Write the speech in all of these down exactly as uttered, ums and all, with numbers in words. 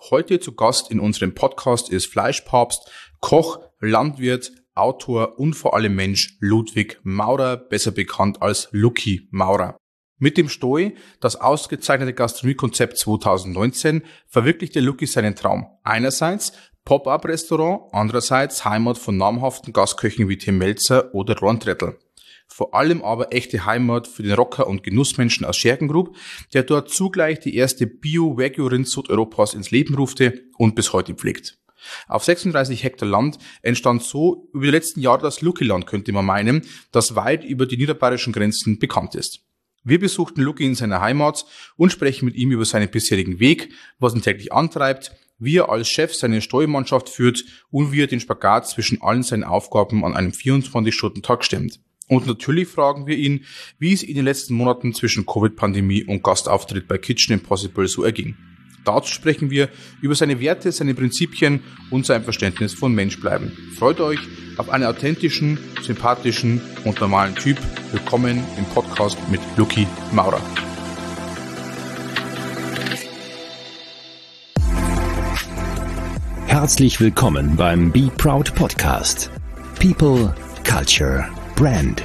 Heute zu Gast in unserem Podcast ist Fleischpapst, Koch, Landwirt, Autor und vor allem Mensch Ludwig Maurer, besser bekannt als Lucky Maurer. Mit dem Stoi, das ausgezeichnete Gastronomiekonzept zwanzig neunzehn, verwirklichte Lucky seinen Traum. Einerseits Pop-up-Restaurant, andererseits Heimat von namhaften Gastköchen wie Tim Melzer oder Ron Trettl. Vor allem aber echte Heimat für den Rocker- und Genussmenschen aus Scherkengrub, der dort zugleich die erste Bio-Wagyu-Rindzucht Europas ins Leben rufte und bis heute pflegt. Auf sechsunddreißig Hektar Land entstand so über die letzten Jahre das Lucky-Land, könnte man meinen, das weit über die niederbayerischen Grenzen bekannt ist. Wir besuchten Lucky in seiner Heimat und sprechen mit ihm über seinen bisherigen Weg, was ihn täglich antreibt, wie er als Chef seine Steuermannschaft führt und wie er den Spagat zwischen allen seinen Aufgaben an einem vierundzwanzig-Stunden-Tag stemmt. Und natürlich fragen wir ihn, wie es in den letzten Monaten zwischen Covid-Pandemie und Gastauftritt bei Kitchen Impossible so erging. Dazu sprechen wir über seine Werte, seine Prinzipien und sein Verständnis von Menschbleiben. Freut euch auf einen authentischen, sympathischen und normalen Typ. Willkommen im Podcast mit Lucky Maurer. Herzlich willkommen beim Be Proud Podcast. People, Culture, Brand.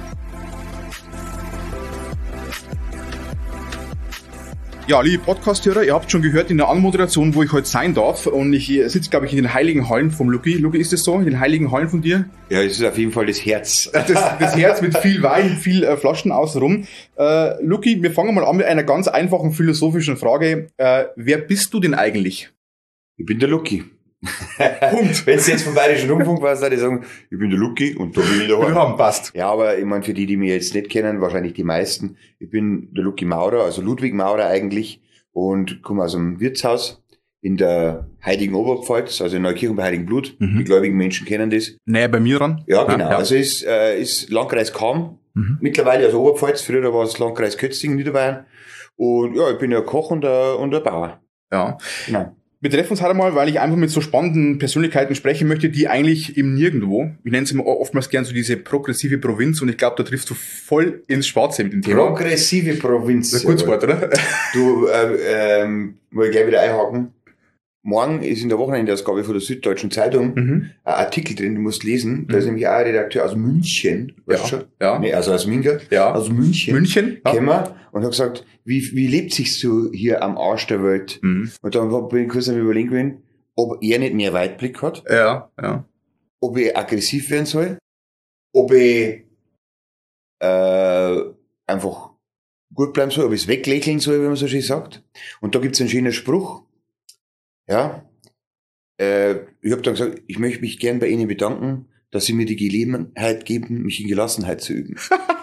Ja, liebe Podcast-Hörer, ihr habt schon gehört in der Anmoderation, wo ich heute sein darf. Und ich sitze, glaube ich, in den heiligen Hallen vom Lucky. Lucky, ist das so? In den heiligen Hallen von dir? Ja, es ist auf jeden Fall das Herz. Das, das Herz mit viel Wein, viel äh, Flaschen außenrum. Äh, Lucky, wir fangen mal an mit einer ganz einfachen philosophischen Frage. Äh, wer bist du denn eigentlich? Ich bin der Lucky. Punkt. Wenn es jetzt vom Bayerischen Rundfunk war, dann die sagen, ich bin der Lucky und da bin ich daheim. Wir haben, passt. Ja, aber ich meine, für die, die mich jetzt nicht kennen, wahrscheinlich die meisten, ich bin der Lucky Maurer, also Ludwig Maurer eigentlich, und komme aus einem Wirtshaus in der Heiligen Oberpfalz, also in Neukirchen bei Heiligenblut. Mhm. Die gläubigen Menschen kennen das. Näher bei mir ran? Ja, genau. Ja. Also ist, äh, ist Landkreis Cham, Mhm. mittlerweile also Oberpfalz, früher war es Landkreis Kötzing, Niederbayern. Und ja, ich bin ja Koch und ein, und ein Bauer. Ja. Genau. Wir treffen uns halt einmal, weil ich einfach mit so spannenden Persönlichkeiten sprechen möchte, die eigentlich im Nirgendwo, ich nenne es immer oftmals gern so diese progressive Provinz, und ich glaube, da triffst du voll ins Schwarze mit dem Thema. Progressive Provinz. Das ist ein Kurzwort, oder? Du, äh, ähm, muss ich gleich wieder einhaken. Morgen ist in der Wochenendausgabe von der Süddeutschen Zeitung Mhm. ein Artikel drin, du musst lesen. Da Mhm. ist nämlich auch ein Redakteur aus München, weißt du Ja, schon? ja. Nee, also aus Minga, Ja. aus München. München? Ja. Gekommen und hat gesagt, wie, wie lebt sich so hier am Arsch der Welt? Mhm. Und dann bin ich kurz am Überlegen gewesen, ob er nicht mehr Weitblick hat, Ja, ja. ob er aggressiv werden soll, ob er äh, einfach gut bleiben soll, ob ich es weglächeln soll, wie man so schön sagt. Und da gibt's einen schönen Spruch. Ja. Äh, ich habe dann gesagt, ich möchte mich gern bei Ihnen bedanken, dass Sie mir die Gelegenheit geben, mich in Gelassenheit zu üben.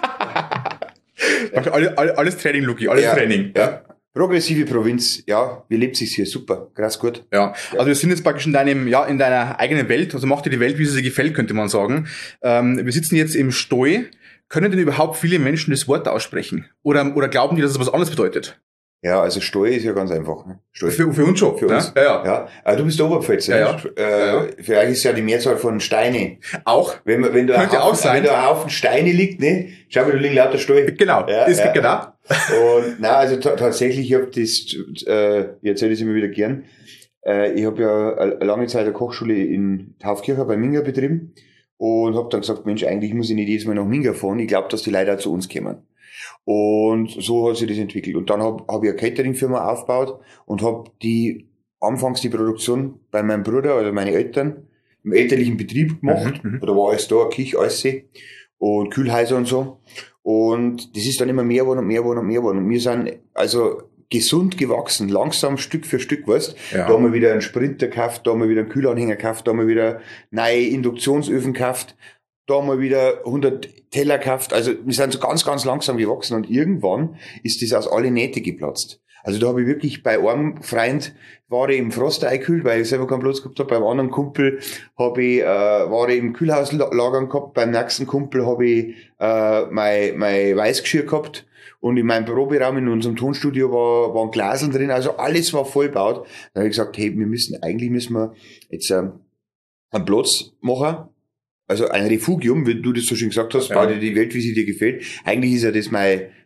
Ja. Alle, alle, alles Training, Lucky, alles Ja, Training. Ja. Progressive Provinz, ja, wie lebt sich's hier? Super, krass gut. Ja, also wir sind jetzt praktisch in deinem, ja, in deiner eigenen Welt, also mach dir die Welt, wie sie dir gefällt, könnte man sagen. Ähm, wir sitzen jetzt im Stoi. Können denn überhaupt viele Menschen das Wort aussprechen? Oder, oder glauben die, dass es was anderes bedeutet? Ja, also Steuer ist ja ganz einfach. Ne? Steuer. Für, für uns schon. Für uns. Ja, ja. Ja, aber du bist der Oberpfälzer. Ja, ne? Äh, ja. Für euch ist ja die Mehrzahl von Steine. Auch? Wenn, man- wenn, da ein Könnte auch Haufen, sein. wenn da ein Haufen Steine liegt, ne? Schau mal, da liegen lauter Steine. Genau, Ja, das ja. geht genau. Und na, also ta- tatsächlich, ich habe das, äh, ich erzähle das immer wieder gern. Äh, ich habe ja eine lange Zeit eine Kochschule in Taufkirchen bei Minga betrieben und habe dann gesagt, Mensch, eigentlich muss ich nicht jedes Mal nach Minga fahren. Ich glaube, dass die Leute auch zu uns kommen. Und so hat sich das entwickelt. Und dann habe hab ich eine Catering-Firma aufgebaut und habe die anfangs die Produktion bei meinem Bruder oder meine Eltern im elterlichen Betrieb gemacht. Mhm, mhm. Da war alles da, Küche, alles und Kühlhäuser und so. Und das ist dann immer mehr geworden und mehr geworden und mehr geworden. Und wir sind also gesund gewachsen, langsam Stück für Stück, weißt. Ja. Da haben wir wieder einen Sprinter gekauft, da haben wir wieder einen Kühlanhänger gekauft, da haben wir wieder neue Induktionsöfen gekauft, da haben wir wieder hundert Teller gekauft. Also wir sind so ganz, ganz langsam gewachsen und irgendwann ist das aus alle Nähte geplatzt. Also da habe ich wirklich bei einem Freund Ware im Froster eingekühlt, weil ich selber keinen Platz gehabt habe. Beim anderen Kumpel habe ich äh, Ware im Kühlhaus la- lagern gehabt. Beim nächsten Kumpel habe ich äh, mein, mein Weißgeschirr gehabt. Und in meinem Proberaum in unserem Tonstudio war, waren Glaseln drin. Also alles war vollbaut. Da habe ich gesagt, hey, wir müssen, eigentlich müssen wir jetzt äh, einen Platz machen. Also ein Refugium, wie du das so schön gesagt hast, Ja. bau dir die Welt, wie sie dir gefällt. Eigentlich ist ja das mein,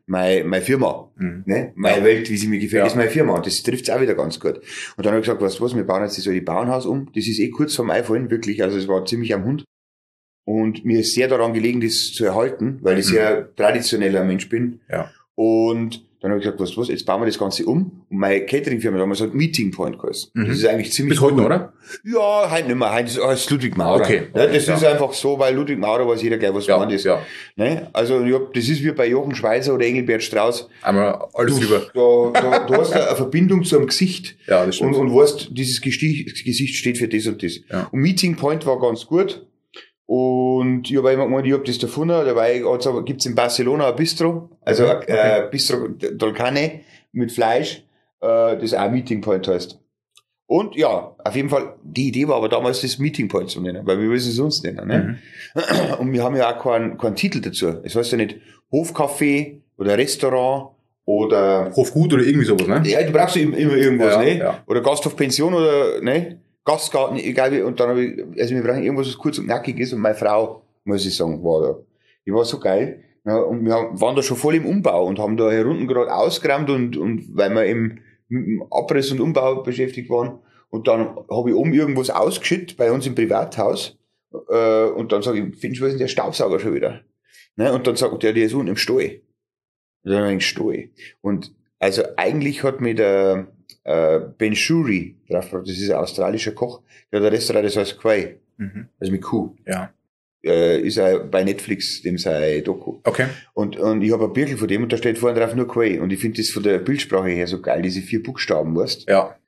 meine, meine Firma, Mhm. ne? Meine Ja. Welt, wie sie mir gefällt, Ja. ist meine Firma. Und das trifft's auch wieder ganz gut. Und dann habe ich gesagt, weißt du was, wir bauen jetzt das alte Bauernhaus um. Das ist eh kurz vorm Einfallen, wirklich. Also es war ziemlich am Hund. Und mir ist sehr daran gelegen, das zu erhalten, weil ich Mhm. sehr traditioneller Mensch bin. Ja. Und dann habe ich gesagt, weißt du was, jetzt bauen wir das Ganze um. Und meine Catering-Firma damals hat Meeting Point geheißen. Mhm. Das ist eigentlich ziemlich Bis heute cool. noch, oder? Ja, heute nicht mehr. Heute ist alles Ludwig Maurer. Okay. Ja, das Ja. ist einfach so, weil Ludwig Maurer weiß jeder gleich, was Ja, gemeint ist. ja. Ne? Also, ja, das ist wie bei Jochen Schweizer oder Engelbert Strauß. Einmal alles Du, rüber. da, da, du hast eine Verbindung zu einem Gesicht. Ja, das stimmt. Und, und weißt, dieses Gesicht, Gesicht steht für das und das. Ja. Und Meeting Point war ganz gut. Und ich habe immer gemeint, ich habe das davon, dabei gibt's in Barcelona ein Bistro, also Okay, ein okay. äh, Bistro Dolcane mit Fleisch, äh, das auch Meeting Point heißt. Und ja, auf jeden Fall, die Idee war aber damals, das Meeting Point zu nennen, weil wir wissen es sonst nennen. Ne? Mhm. Und wir haben ja auch keinen, keinen Titel dazu. Es heißt ja nicht Hofcafé oder Restaurant oder Hofgut oder irgendwie sowas, ne? ja, du brauchst immer, immer irgendwas, Ja, ne? ja. Oder Gasthofpension oder, ne? Gastgarten, egal wie, und dann habe ich, also wir brauchen irgendwas, was kurz und knackig ist, und meine Frau, muss ich sagen, war da. Die war so geil. Ja, und wir haben, waren da schon voll im Umbau und haben da hier unten gerade ausgeräumt und, und weil wir im, im Abriss und Umbau beschäftigt waren. Und dann habe ich oben irgendwas ausgeschüttet bei uns im Privathaus. Äh, und dann sage ich, findest du, was ist denn der Staubsauger schon wieder? Ne? Und dann sagt der, der ist unten im Stall. Und dann im Stall. Und also eigentlich hat mir der äh, Ben Shuri drauf, das ist ein australischer Koch, der hat ein Restaurant, das heißt Quay, Mhm. also mit Kuh. Ja. Äh, ist er bei Netflix, dem sei Doku. Okay. Und, und ich habe ein Birkel von dem und da steht vorne drauf nur Quay. Und ich finde das von der Bildsprache her so geil, diese vier Buchstaben, weißt. Ja.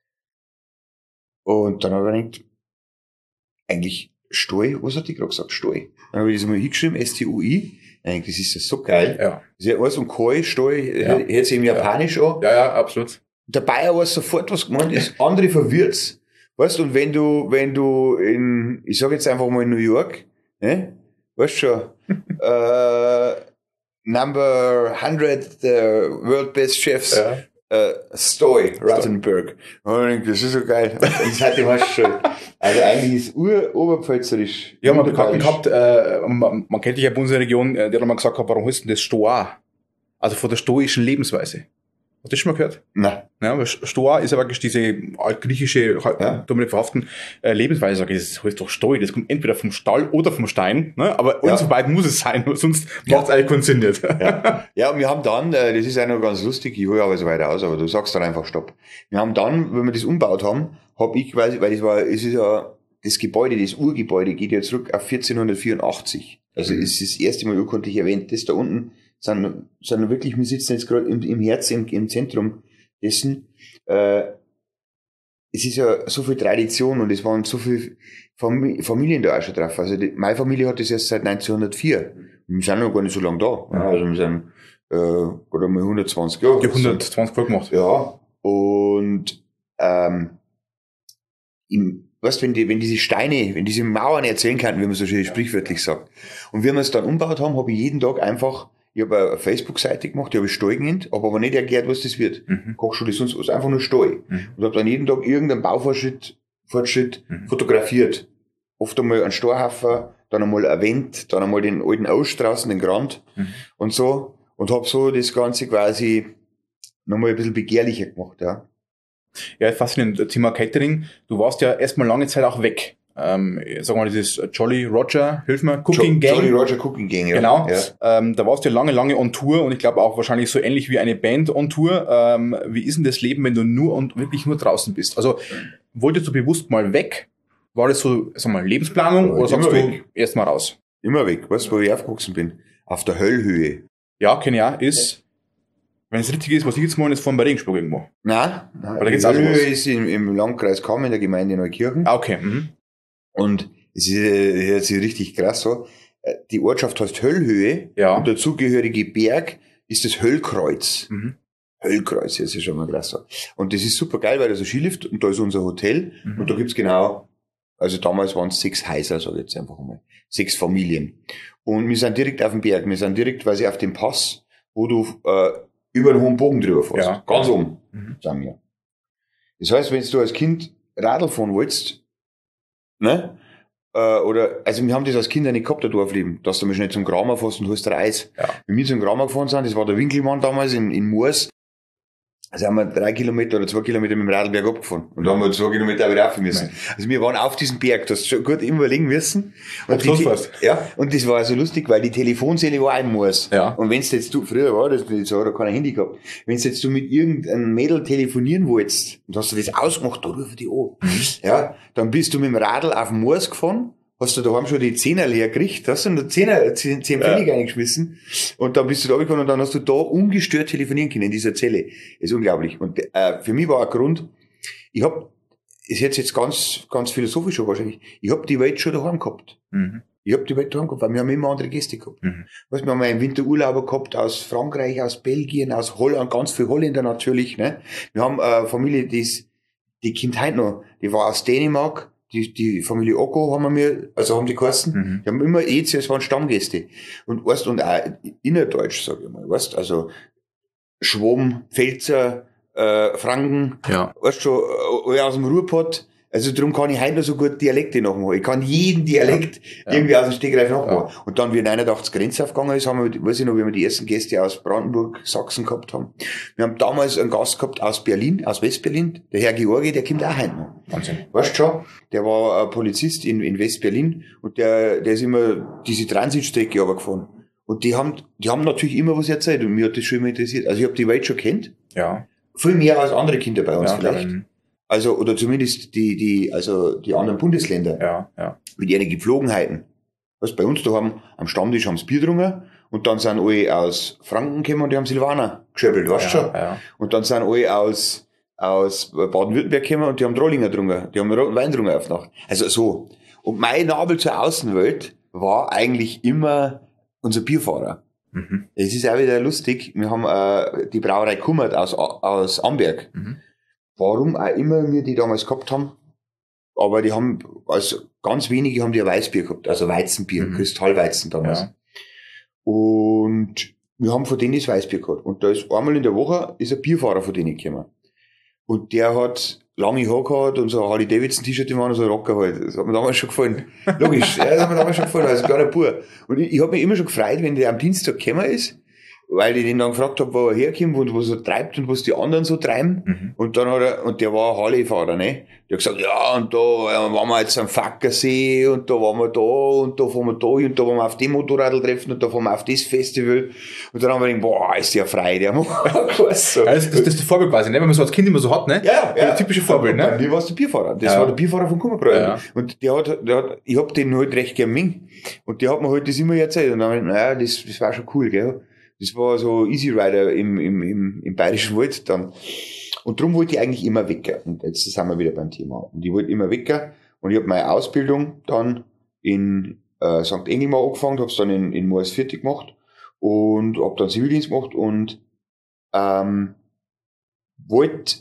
Und dann habe ich gedacht, eigentlich Stoi, was hat die gerade gesagt? Stoi. Dann habe ich das mal hingeschrieben, S T U I. Eigentlich, das ist ja so geil. Ja. Das ist ja alles und Koi, Stoi, Ja. hört sich im Japanisch an. Ja, ja, absolut. Der Bayer weiß sofort, was gemeint ist. Andere verwirrt's. Weißt du, und wenn du, wenn du in, ich sag jetzt einfach mal in New York, ne? Weißt schon, äh, Number hundred, the world best chefs, Ja. äh, Stoy, Rothenburg. Und das ist so geil. Das hat die was schon. Also eigentlich ist ur oberpfälzerisch. Ja, man hat Bekannten Unterbayerisch. gehabt, äh, man, man kennt dich ja bei unserer Region, äh, der hat mal gesagt, warum heißt denn das Stoa? Also von der stoischen Lebensweise. Hast du das schon mal gehört? Nein. Ja, aber Stoa ist ja wirklich diese altgriechische, Ja. ja. damit verhaften, äh, Lebensweise. Sag ich, das heißt doch Stoi, das kommt entweder vom Stall oder vom Stein, ne? Aber Ja. uns beiden muss es sein, sonst Ja. macht es eigentlich keinen Sinn nicht. Ja. Ja, und wir haben dann, äh, das ist auch noch ganz lustig, ich hole aber so weiter aus, aber du sagst dann einfach Stopp. Wir haben dann, wenn wir das umgebaut haben, habe ich quasi, weil das war, es ist ja, das Gebäude, das Urgebäude geht ja zurück auf vierzehnhundertvierundachtzig. Also Mhm. es ist das erste Mal urkundlich erwähnt. Das da unten sind, sind wirklich, wir sitzen jetzt gerade im, im Herz, im, im Zentrum dessen. Äh, es ist ja so viel Tradition und es waren so viele Fam- Familien da auch schon drauf. Also die, meine Familie hat das erst seit neunzehnhundertvier. Wir sind noch gar nicht so lange da. Ja. Also wir sind äh, gerade mal hundertzwanzig Jahre. Ich habe hundertzwanzig Folgen gemacht. Ja, und ähm, im, weißt, wenn die, wenn diese Steine, wenn diese Mauern erzählen könnten, wie man so schön sprichwörtlich sagt. Und wie wir es dann umgebaut haben, habe ich jeden Tag einfach, ich habe eine Facebook-Seite gemacht, die habe ich Stall genannt, habe aber nicht erklärt, was das wird. Mhm. Kochschule sonst was, einfach nur Stall. Mhm. Und habe dann jeden Tag irgendeinen Baufortschritt Fortschritt Mhm. fotografiert. Oft einmal einen Storhafen, dann einmal ein Wendt, dann einmal den alten Ausstraßen, den Grand Mhm. und so. Und habe so das Ganze quasi nochmal ein bisschen begehrlicher gemacht, ja. Ja, faszinierend. Thema Catering. Du warst ja erstmal lange Zeit auch weg. Ähm, sag mal, dieses Jolly Roger, hilf mir, Cooking Jo- Gang. Jolly Roger Cooking Gang, ja. Genau. Ja. Ähm, da warst du ja lange, lange on Tour und ich glaube auch wahrscheinlich so ähnlich wie eine Band on Tour. Ähm, wie ist denn das Leben, wenn du nur und wirklich nur draußen bist? Also wolltest du bewusst mal weg? War das so, sag mal, Lebensplanung Ja, oder sagst immer du weg. erst mal raus? Immer weg. Weißt du, wo ich aufgewachsen bin? Auf der Höllhöhe. Ja, kenne ich auch, ist, wenn es richtig ist, was ich jetzt mal, ist von bei Regensburg irgendwo. Nein, nein. Oder Die geht's auch Höllhöhe sowas? ist im, im Landkreis Cham in der Gemeinde Neukirchen. Ah, okay. Mhm. Und es ist, äh, hört sich richtig krass so. Äh, Die Ortschaft heißt Höllhöhe. Ja. Und der zugehörige Berg ist das Höllkreuz. Mhm. Höllkreuz, das ist schon mal krass so. Und das ist super geil, weil da so Skilift und da ist unser Hotel. Mhm. Und da gibt's genau, also damals waren es sechs Häuser, sag ich jetzt einfach mal. Sechs Familien. Und wir sind direkt auf dem Berg. Wir sind direkt quasi auf dem Pass, wo du äh, über den hohen Bogen drüber fährst. Ja. Ganz oben Mhm. sind wir. Das heißt, wenn du als Kind Radl fahren willst, ne, Äh, oder, also wir haben das als Kinder nicht gehabt, der Dorfleben, dass du mal schnell zum Kramer fährst und holst dir Eis. Ja. Wenn wir zum Kramer gefahren sind, das war der Winkelmann damals in, in Moors, also haben wir drei Kilometer oder zwei Kilometer mit dem Radlberg abgefahren. Und da haben wir zwei Kilometer auch wieder rauf müssen. Nein. Also wir waren auf diesem Berg, das schon gut immer überlegen müssen. Und die, ja, und das war so lustig, weil die Telefonzelle war ein Moors. Ja. Und wenn's jetzt du, früher war das nicht so, da kein Handy gehabt. Wenn's jetzt du mit irgendeinem Mädel telefonieren wolltest, und hast du das ausgemacht, da rufen die an. Mhm. Ja, dann bist du mit dem Radl auf den Moors gefahren, hast du daheim schon die Zehner leer gekriegt, hast du einen Zehner, zehn, zehn Pfennig ja. eingeschmissen und dann bist du da gekommen und dann hast du da ungestört telefonieren können in dieser Zelle. Das ist unglaublich. Und äh, für mich war ein Grund, ich hab, ist jetzt jetzt ganz ganz philosophisch schon wahrscheinlich, ich hab die Welt schon daheim gehabt. Mhm. Ich hab die Welt daheim gehabt, weil wir haben immer andere Gäste gehabt. Mhm. Weißt, wir haben einen Winterurlauber gehabt aus Frankreich, aus Belgien, aus Holland, ganz viele Holländer natürlich. Ne? Wir haben eine Familie, die ist, die Kind heute noch, die war aus Dänemark. Die, die Familie Ocko haben wir mir, also haben die geheißen, mhm. die haben immer eh, es waren Stammgäste. Und weißt, und auch innerdeutsch, sag ich mal, weißt, also Schwaben, Pfälzer, äh, Franken, ja. weißt schon, äh, aus dem Ruhrpott. Also darum kann ich heute noch so gut Dialekte nachmachen. Ich kann jeden Dialekt ja. irgendwie aus dem Stegreif nachmachen. Ja. Und dann, wie neunundachtzig Grenze aufgegangen ist, haben wir, weiß ich noch, wie wir die ersten Gäste aus Brandenburg, Sachsen gehabt haben. Wir haben damals einen Gast gehabt aus Berlin, aus Westberlin, der Herr Georgi, der kommt auch heute noch. Wahnsinn. Weißt du schon? Der war ein Polizist in, in Westberlin und der, der ist immer diese Transitstrecke runtergefahren. Und die haben, die haben natürlich immer was erzählt und mir hat das schon immer interessiert. Also ich habe die Welt schon kennt. Ja. Viel mehr als andere Kinder bei uns ja, vielleicht. Dann Also, oder zumindest die, die, also die anderen Bundesländer. Ja, ja. Mit ihren Gepflogenheiten. Was bei uns da haben, am Stammtisch haben sie Bier getrunken und dann sind alle aus Franken gekommen und die haben Silvaner geschöppelt, weißt du ja, schon? Ja. Und dann sind alle aus, aus Baden-Württemberg gekommen und die haben Drollinger getrunken. Die haben roten Wein getrunken auf Nacht. Also so. Und mein Nabel zur Außenwelt war eigentlich immer unser Bierfahrer. Mhm. Es ist auch wieder lustig. Wir haben äh, die Brauerei Kummert aus, aus Amberg. Mhm. Warum auch immer wir die damals gehabt haben, aber die haben, also ganz wenige haben die ein Weißbier gehabt, also Weizenbier, mhm. Kristallweizen damals. Ja. Und wir haben von denen das Weißbier gehabt. Und da ist einmal in der Woche ist ein Bierfahrer von denen gekommen. Und der hat lange Haare gehabt und so ein Harley-Davidson-T-Shirt im und so ein Rocker halt. Das hat mir damals schon gefallen. Logisch, ja, das hat mir damals schon gefallen, also gar ein Bub. Und ich, ich habe mich immer schon gefreut, wenn der am Dienstag gekommen ist, weil ich den dann gefragt habe, wo er herkommt und was er treibt und was die anderen so treiben. Mhm. Und dann hat er, und der war ein Harley-Fahrer, ne? Der hat gesagt, ja, und da äh, waren wir jetzt am Fackersee und da waren wir da und da fahren wir da und da waren wir auf dem Motorradl treffen und da fahren wir auf das Festival. Und dann haben wir gedacht, boah, ist der frei, der macht was so. Ja, das, das, das ist das Vorbild quasi, ne? Wenn man so als Kind immer so hat, ne? Ja, ja. Das typische Vorbild, ne? Bei mir war es der Bierfahrer. Das ja. war der Bierfahrer von Kummerbräu. Ja, ja. Und der hat, der hat, ich hab den halt recht gern Ming. Und der hat mir halt das immer erzählt. Und dann hab ich, naja, das, das war schon cool, gell? Das war so Easy Rider im, im, im, im Bayerischen Wald dann. Und darum wollte ich eigentlich immer weg. Und jetzt sind wir wieder beim Thema. Und ich wollte immer weg. Und ich habe meine Ausbildung dann in äh, Sankt Engelmar angefangen, habe es dann in, in Moers fertig gemacht und habe dann Zivildienst gemacht und ähm, wollte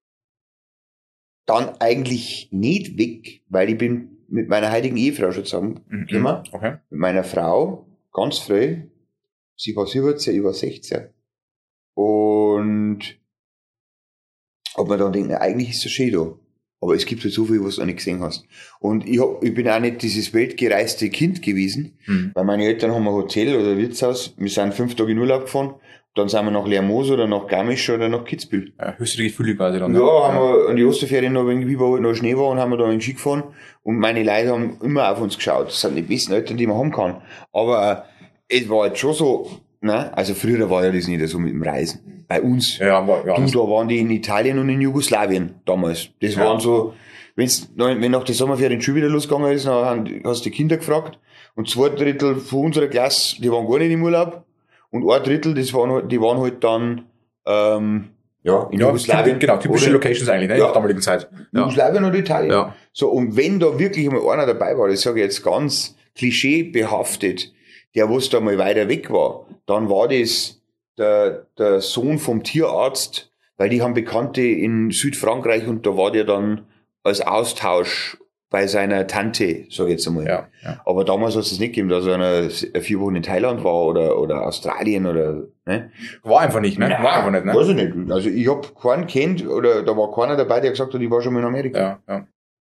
dann eigentlich nicht weg, weil ich bin mit meiner heutigen Ehefrau schon zusammengekommen. Mhm. Okay. Mit meiner Frau, ganz früh. Sie war siebzehn, ich war sechzehn. Und ob man dann denkt, na, eigentlich ist es schön da. Aber es gibt halt so viel, was du noch nicht gesehen hast. Und ich, hab, ich bin auch nicht dieses weltgereiste Kind gewesen, mhm. weil meine Eltern haben ein Hotel oder ein Wirtshaus. Wir sind fünf Tage in Urlaub gefahren. Dann sind wir nach Lermoos oder nach Garmisch oder nach Kitzbühel. Ja, höchste Gefühle quasi dann. Ja, ne? haben wir an die Osterferien noch irgendwie, wo halt noch Schnee war und haben wir da in den Ski gefahren. Und meine Leute haben immer auf uns geschaut. Das sind die besten Eltern, die man haben kann. Aber äh, es war halt schon so, ne? Also früher war ja das nicht so mit dem Reisen. Bei uns. Ja, war, ja, du, da waren die in Italien und in Jugoslawien damals. Das ja. waren so, wenn's, wenn nach der Sommerferien schon wieder losgegangen ist, dann hast du die Kinder gefragt. Und zwei Drittel von unserer Klasse, die waren gar nicht im Urlaub. Und ein Drittel, das waren, die waren halt dann, ähm, ja, in ja, Jugoslawien. Genau, typische oder, Locations eigentlich, ne, ja, in der damaligen Zeit. Ja. Jugoslawien oder Italien. Ja. So, und wenn da wirklich mal einer dabei war, das sage ich jetzt ganz klischeebehaftet, der was da mal weiter weg war, dann war das der, der Sohn vom Tierarzt, weil die haben Bekannte in Südfrankreich und da war der dann als Austausch bei seiner Tante, sag ich jetzt einmal. Ja, ja. Aber damals hat es nicht gegeben, dass einer vier Wochen in Thailand war oder, oder Australien oder, ne? War einfach nicht, ne? Nein, war einfach nicht, ne? Weiß ich nicht. Also ich hab keinen kennt oder da war keiner dabei, der gesagt hat, ich war schon mal in Amerika. Ja, ja. Ne?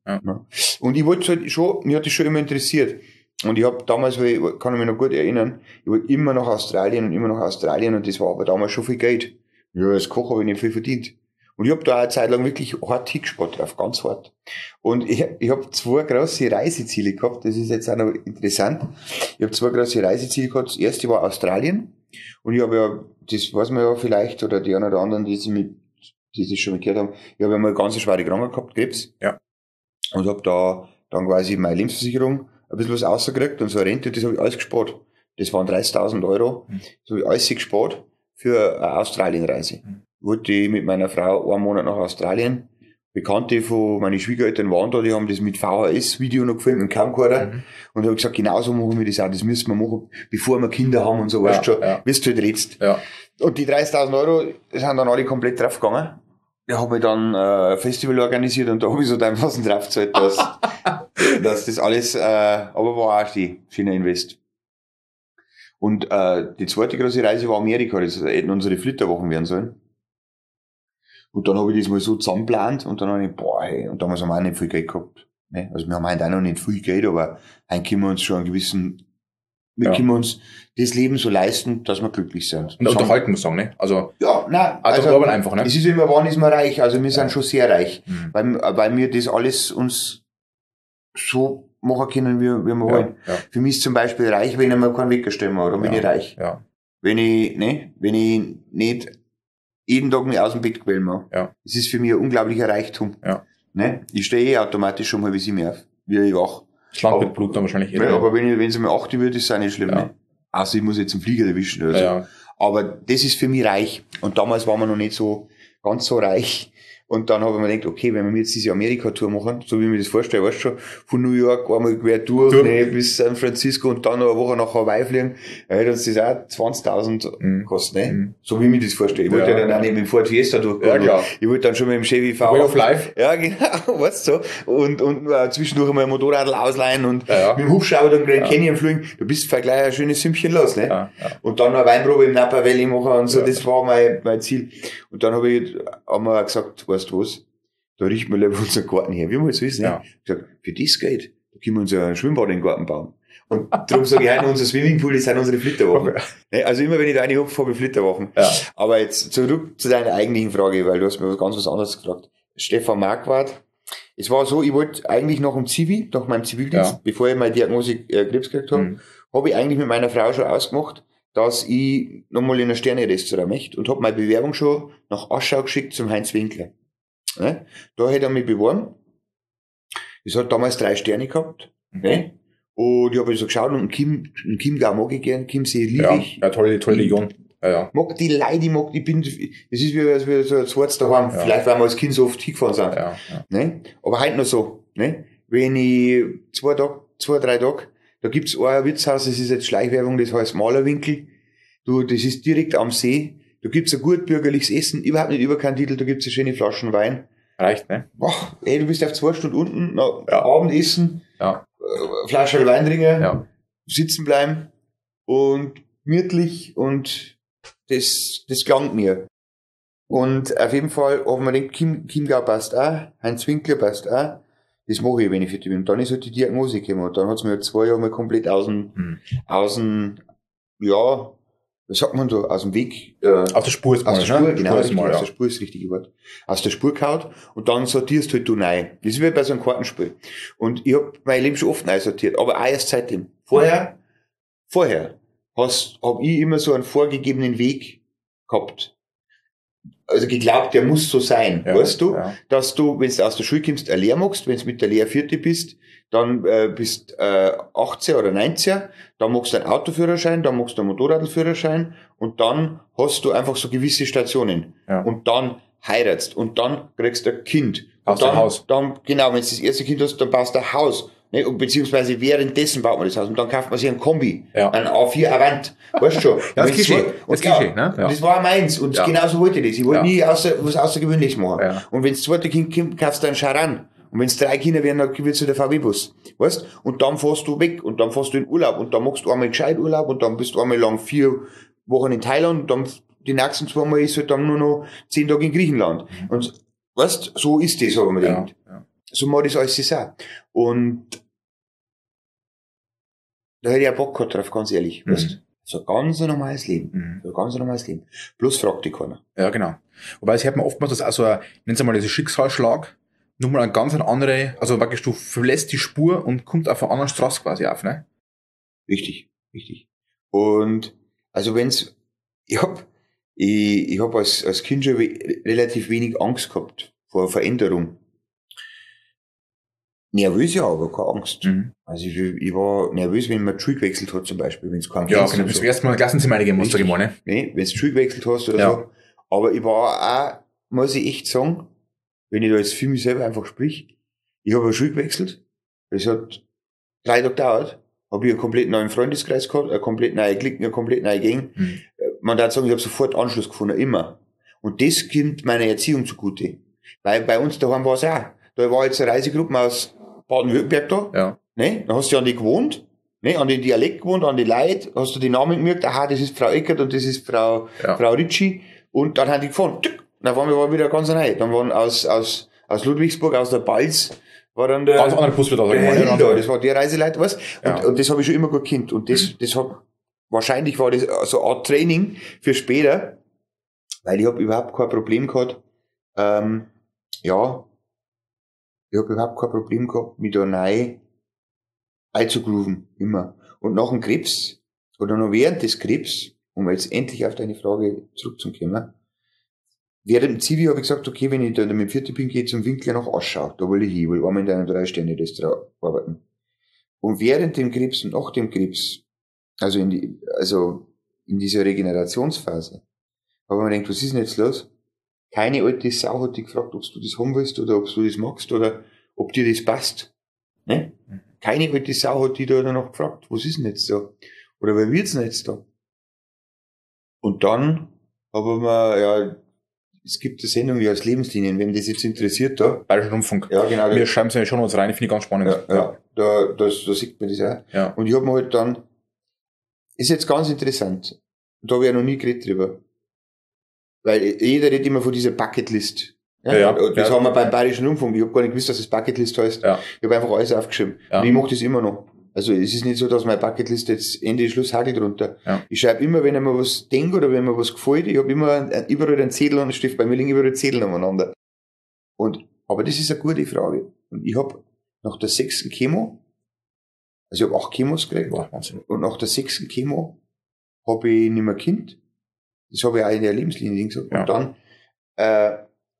Ja. Ja. Und ich wollte halt schon, mich hat das schon immer interessiert. Und ich habe damals, weil ich kann mich noch gut erinnern, ich wollte immer nach Australien und immer nach Australien und das war aber damals schon viel Geld. Ja, als Koch habe ich nicht viel verdient. Und ich habe da auch eine Zeit lang wirklich hart hingespart drauf, ganz hart. Und ich, ich habe zwei große Reiseziele gehabt, das ist jetzt auch noch interessant. Ich habe zwei große Reiseziele gehabt. Das erste war Australien. Und ich habe ja, das weiß man ja vielleicht, oder die einen oder anderen, die sich mit, die sich schon gehört haben, ich habe ja mal eine ganz schwere Krankheit gehabt, Krebs. Ja. Und habe da dann quasi meine Lebensversicherung ein bisschen was rausgekriegt und so eine Rente, das habe ich alles gespart. Das waren dreißigtausend Euro. Das habe ich alles gespart für eine Australienreise. Mhm. Wollte ich mit meiner Frau einen Monat nach Australien. Bekannte von meinen Schwiegereltern waren da, die haben das mit V H S-Video noch gefilmt, mit dem Camcorder. Mhm. Und habe gesagt, genauso machen wir das auch, das müssen wir machen, bevor wir Kinder haben und so, weißt du schon, ja. wie du halt redst. Ja. Und die dreißigtausend Euro, die sind dann alle komplett draufgegangen. Da habe ich dann äh, ein Festival organisiert und da habe ich so dermaßen draufgezahlt, dass, dass das alles, äh, aber war auch schön, schöner Invest. Und äh, die zweite große Reise war Amerika, das hätten unsere Flitterwochen werden sollen. Und dann habe ich das mal so zusammengeplant und dann habe ich, boah, hey, und damals haben wir auch nicht viel Geld gehabt. Ne? Also wir haben heute auch noch nicht viel Geld, aber heute können wir uns schon einen gewissen, wir ja. können uns das Leben so leisten, dass wir glücklich sind. Und unterhalten muss sagen, ne? Also, ja, nein, also, also einfach, ne? Es ist immer, wann ist man reich? Also wir sind ja. schon sehr reich, mhm. weil, weil wir das alles uns so machen können, wie, wie wir ja. wollen. Ja. Für mich ist zum Beispiel reich, wenn ich mir keinen Wecker stellen muss, oder bin ja. ich reich. Ja. Wenn ich, ne, wenn ich nicht jeden Tag mich aus dem Bett quälen muss. Ja. Das ist für mich ein unglaublicher Reichtum. Ja. Ne? Ich stehe eh automatisch um halb sieben auf, wie ich wach. Schlank mit Blut dann wahrscheinlich. Ja, aber wenn ich, wenn es mir acht wird, ist es auch nicht schlimm. Ja. Ne? Also ich muss jetzt einen Flieger erwischen oder so. Ja. Aber das ist für mich reich. Und damals waren wir noch nicht so, ganz so reich. Und dann habe ich mir gedacht, okay, wenn wir jetzt diese Amerika-Tour machen, so wie ich mir das vorstelle, weißt du schon, von New York einmal quer durch, durch. Ne, bis San Francisco und dann noch eine Woche nach Hawaii fliegen, dann hätte uns das auch zwanzigtausend mhm. gekostet, ne? Mhm. So wie ich mir das vorstelle. Ich wollte ja, ja dann auch nicht mit dem Ford Fiesta durchgehen. Ja, klar. Ich wollte dann schon mit dem Chevy V. Way of Life. Ja, genau, weißt du, so. Und, und äh, zwischendurch einmal ein Motorrad ausleihen und ja, ja. mit dem Hubschrauber dann Grand ja. Canyon fliegen. Du bist vielleicht gleich ein schönes Sümmchen los, ne? Ja, ja. Und dann eine Weinprobe im Napa Valley machen und so, ja. das war mein, mein Ziel. Und dann habe ich, haben wir auch gesagt, weißt du was? Da richten wir lieber unseren Garten her. Wie wir jetzt wissen, ja. Ich gesagt, für das Geld, da können wir uns ja ein Schwimmbad in den Garten bauen. Und darum sage ich heute, unser Swimmingpool, das sind unsere Flitterwochen. Okay. Also immer wenn ich da eine hupfe, habe ich Flitterwochen. Ja. Aber jetzt zurück zu deiner eigentlichen Frage, weil du hast mir was ganz was anderes gefragt. Stefan Marquardt. Es war so, ich wollte eigentlich nach dem Zivi, nach meinem Zivildienst, ja. bevor ich meine Diagnose äh, Krebs gekriegt habe, mhm. habe ich eigentlich mit meiner Frau schon ausgemacht, dass ich nochmal in ein Sterne-Restaurant möchte und habe meine Bewerbung schon nach Aschau geschickt zum Heinz Winkler. Ne? Da hätte er mich beworben. Das hat damals drei Sterne gehabt. Mhm. Ne? Und ich habe so geschaut und Kim, Kim Gau mag ich gern, Kim See liebe ja, ich. Ja, tolle, tolle Legion. Ja, ja. Mag die Leute, ich mag, ich bin, das ist wie, als wir so ein zweites daheim. Ja. Vielleicht, weil wir als Kind so oft hingefahren sind. Ja, ja. Ne? Aber heute noch so, ne? Wenn ich zwei Tage, zwei, drei Tage, da gibt's ein Wirtshaus, das ist jetzt Schleichwerbung, das heißt Malerwinkel. Du, das ist direkt am See. Da gibt's ein gut bürgerliches Essen, überhaupt nicht über keinen Titel, da gibt's eine schöne Flaschen Wein. Reicht, ne? Boah, ey, du bist auf zwei Stunden unten, na, ja. Abendessen, ja. äh, Flasche Wein trinken, ja. sitzen bleiben und gemütlich und das, das gelangt mir. Und auf jeden Fall haben wir gedacht, Kim, Chiemgau passt auch, Heinz Winkler passt auch. Das mache ich, wenn ich fertig bin. Und dann ist halt die Diagnose gekommen. Und dann hat's mir halt zwei Jahre mal komplett aus dem, hm. aus dem, ja, was sagt man da, aus dem Weg, äh, aus der Spur ist mal, aus der Spur, ne? genau, Spur ist mal, aus ja. der Spur ist das richtige Wort. Aus der Spur gehaut und dann sortierst halt du rein. Das ist wie bei so einem Kartenspiel. Und ich hab mein Leben schon oft neu sortiert, aber auch erst seitdem. Vorher, vorher, hast, hab ich immer so einen vorgegebenen Weg gehabt. Also geglaubt, der muss so sein, ja, weißt du, ja. dass du, wenn du aus der Schule kommst, eine Lehre machst, wenn du mit der Lehre vierte bist, dann äh, bist äh, achtzehn oder neunzehn, dann machst du einen Autoführerschein, dann machst du einen Motorradführerschein und dann hast du einfach so gewisse Stationen. Ja. Und dann heiratst und dann kriegst du ein Kind. Baust und dann, ein Haus. Dann, genau, wenn du das erste Kind hast, dann baust du ein Haus. Ne? Und beziehungsweise währenddessen baut man das Haus und dann kauft man sich einen Kombi, ja. einen A vier Avant. Weißt du schon? Ja, das Klischee. Und das Klischee, ne? Ja. Das war meins und ja. genauso wollte ich das. Ich wollte ja. nie außer, was Außergewöhnliches machen. Ja. Und wenn das zweite Kind kommt, kaufst du einen Charan. Und wenn es drei Kinder werden, dann wird's der V W-Bus. Weißt? Und dann fährst du weg und dann fährst du in Urlaub und dann machst du einmal gescheit Urlaub und dann bist du einmal lang vier Wochen in Thailand und dann die nächsten zwei Mal ist halt dann nur noch zehn Tage in Griechenland. Und weißt, so ist das, habe ich mir ja. gedacht. Ja. so mache ich das alles auch. Und da hätte ich auch Bock gehabt drauf, ganz ehrlich. Mhm. Weißt? So ein ganz normales Leben. Mhm. So ein ganz normales Leben. Bloß fragt dich keiner. Ja, genau. Wobei es hört man oftmals, dass auch so ein, nennen Sie mal, dieser Schicksalsschlag, nochmal ein ganz andere, also praktisch du verlässt die Spur und kommt auf einer anderen Straße quasi auf, ne? Richtig, richtig. Und, also wenn's, ich hab, ich, ich hab als, als Kind schon we- relativ wenig Angst gehabt vor Veränderung. Nervös ja, aber keine Angst. Mhm. Also ich, ich war nervös, wenn man die Schule gewechselt hat zum Beispiel, wenn es keinen Ja, kennst genau, und bis so. zum ersten Mal Klassenzimmer eingehen musst, sag ich Richtig. mal, ne? Nee, wenn du die Schule gewechselt hast oder Ja. so. Aber ich war auch, muss ich echt sagen, wenn ich da jetzt für mich selber einfach sprich, ich habe eine Schule gewechselt, es hat drei Tage gedauert, habe ich einen komplett neuen Freundeskreis gehabt, eine komplett neue Klicken, eine komplett neue Gang. Mhm. Man darf sagen, ich habe sofort Anschluss gefunden, immer. Und das kommt meiner Erziehung zugute. Weil bei uns daheim war es auch. Da war jetzt eine Reisegruppe aus Baden-Württemberg da. Ja. Ne? Da hast du an die gewohnt, ne? An den Dialekt gewohnt, an die Leute, hast du die Namen gemerkt, aha, das ist Frau Eckert und das ist Frau, Ja. Frau Ritschi. Und dann haben die gefahren. Tück. Dann waren wir waren wieder ganz neu. Dann waren aus, aus, aus Ludwigsburg, aus der Balz, war dann der, Ganz andere Bus wieder, sag ich der mal. Herr ne? Hilda, das war der Reiseleiter, was? Und, Ja. und das habe ich schon immer gut gekannt. Und das, das hab, wahrscheinlich war das so eine Art Training für später, weil ich habe überhaupt kein Problem gehabt, ähm, ja, ich habe überhaupt kein Problem gehabt, mich da neu einzugrooven, immer. Und nach dem Krebs, oder noch während des Krebs, um jetzt endlich auf deine Frage zurückzukommen, während dem Zivi habe ich gesagt, okay, wenn ich da mit dem vierten bin, gehe ich zum Winkler nach Aschau, da will ich hin, will einmal in einem Drei-Sterne-Restaurant arbeiten. Und während dem Krebs und nach dem Krebs, also in die, also in dieser Regenerationsphase, habe ich mir gedacht, was ist denn jetzt los? Keine alte Sau hat dich gefragt, ob du das haben willst oder ob du das magst oder ob dir das passt. Ne? Keine alte Sau hat dich da danach gefragt, was ist denn jetzt da? Oder wer wird's denn jetzt da? Und dann habe ich mir, ja, es gibt eine Sendung wie als Lebenslinien, wenn das jetzt interessiert da. Bayerischen Rundfunk. Ja, genau. Wir schreiben es ja schon uns rein, finde ich ganz spannend. Ja, ja, da, das, da sieht man das auch. Ja. Und ich habe mir halt dann, ist jetzt ganz interessant, da habe ich ja noch nie geredet drüber. Weil jeder redet immer von dieser Bucketlist. Ja, Ja, ja. und das Ja. haben wir beim Bayerischen Rundfunk. Ich habe gar nicht gewusst, dass das Bucketlist heißt. Ja. Ich habe einfach alles aufgeschrieben. Ja. Und ich mache das immer noch. Also es ist nicht so, dass meine Bucketlist jetzt Ende Schluss hagelt drunter. Ja. Ich schreibe immer, wenn ich mir was denke oder wenn mir was gefällt, ich habe immer ein, überall einen Zettel und einen Stift. Bei mir liegen überall Zettel umeinander. Und, aber das ist eine gute Frage. Und ich habe nach der sechsten Chemo, also ich habe acht Chemos gekriegt, Boah, Wahnsinn. und nach der sechsten Chemo habe ich nicht mehr Kind. Das habe ich auch in der Lebenslinie gesagt. Ja. Und dann äh,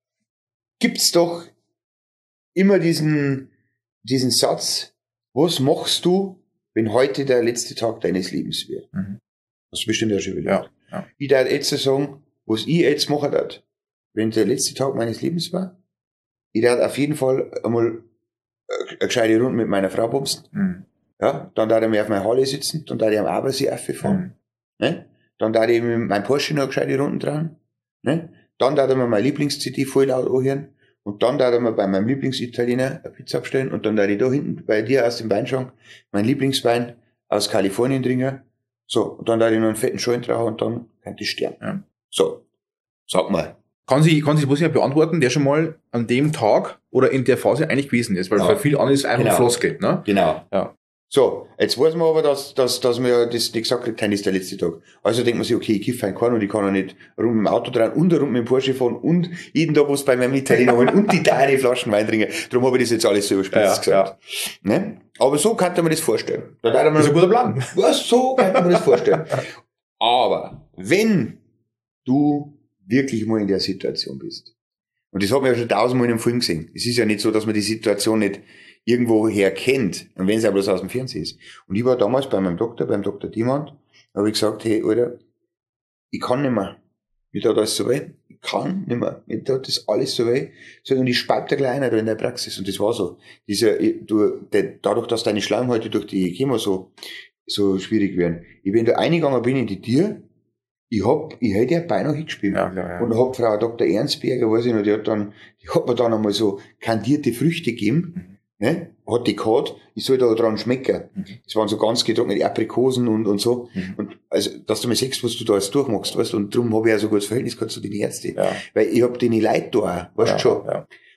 gibt's doch immer diesen, diesen Satz, was machst du, wenn heute der letzte Tag deines Lebens wäre? Mhm. Hast du bestimmt ja schon überlegt. Ja, ja. Ich darf jetzt sagen, was ich jetzt machen darf, wenn der letzte Tag meines Lebens war, ich darf auf jeden Fall einmal eine gescheite Runde mit meiner Frau bumsen. Mhm. Ja, dann darf ich mir auf meiner Halle sitzen, dann darf ich am Abersee fahren. Mhm. Ne? Dann darf ich mit meinem Porsche noch gescheite Runden dran. Ne? Dann darf ich mir meine Lieblings-C D voll laut anhören. Und dann darf ich mir bei meinem Lieblingsitaliener eine Pizza bestellen. Und dann darf ich da hinten bei dir aus dem Weinschrank mein Lieblingswein aus Kalifornien trinken. So, und dann darf ich noch einen fetten Joint rauchen und dann kann ich sterben. Ja. So, sag mal. Kann sie, kann sie das ja beantworten, der schon mal an dem Tag oder in der Phase eigentlich gewesen ist, weil Ja. für viel anderes einfach Genau. Floskel, ne? Genau. Ja. So, jetzt weiß man aber, dass, dass, dass wir das nicht gesagt haben, ist der letzte Tag. Also denkt man sich, okay, ich kiffe einen Korn und ich kann auch nicht rund mit dem Auto dran und rund mit dem Porsche fahren und jeden Tag was bei meinem Italiener holen und die teure Flaschen Wein trinken. Darum habe ich das jetzt alles so überspitzt Ja, gesagt. Ne? Aber so kann man das vorstellen. Da darf man Das ist ein guter Plan. Was, so kann man das vorstellen. Aber wenn du wirklich mal in der Situation bist, und das hat man ja schon tausendmal in einem Film gesehen, es ist ja nicht so, dass man die Situation nicht irgendwo her kennt, und wenn es ja bloß aus dem Fernsehen ist. Und ich war damals bei meinem Doktor, beim Doktor Demand, habe ich gesagt, hey, Alter, ich kann nicht mehr. Mir tut alles so weh. Ich kann nicht mehr. Mir tut das alles so weh. So, und ich speib da gleich einer da in der Praxis. Und das war so. Dieser, du, der, dadurch, dass deine Schleimhäute durch die Chemo so, so schwierig werden. Ich bin da eingegangen bin in die Tür, ich hab, ich hätte ja beinahe hingespielt. Ja, klar, ja. Und hab Frau Doktor Ernstberger, weiß ich noch, die hat dann, die hat mir dann einmal so kandierte Früchte gegeben, ne? Hat die gehabt, ich soll da dran schmecken. Mhm. Das waren so ganz getrocknete Aprikosen und, und so. Mhm. Und, also, dass du mal siehst, was du da alles durchmachst, weißt, und drum habe ich auch so ein gutes Verhältnis gehabt zu den Ärzten. Ja. Weil ich hab denen Leute da auch, weißt du Ja, schon. ja.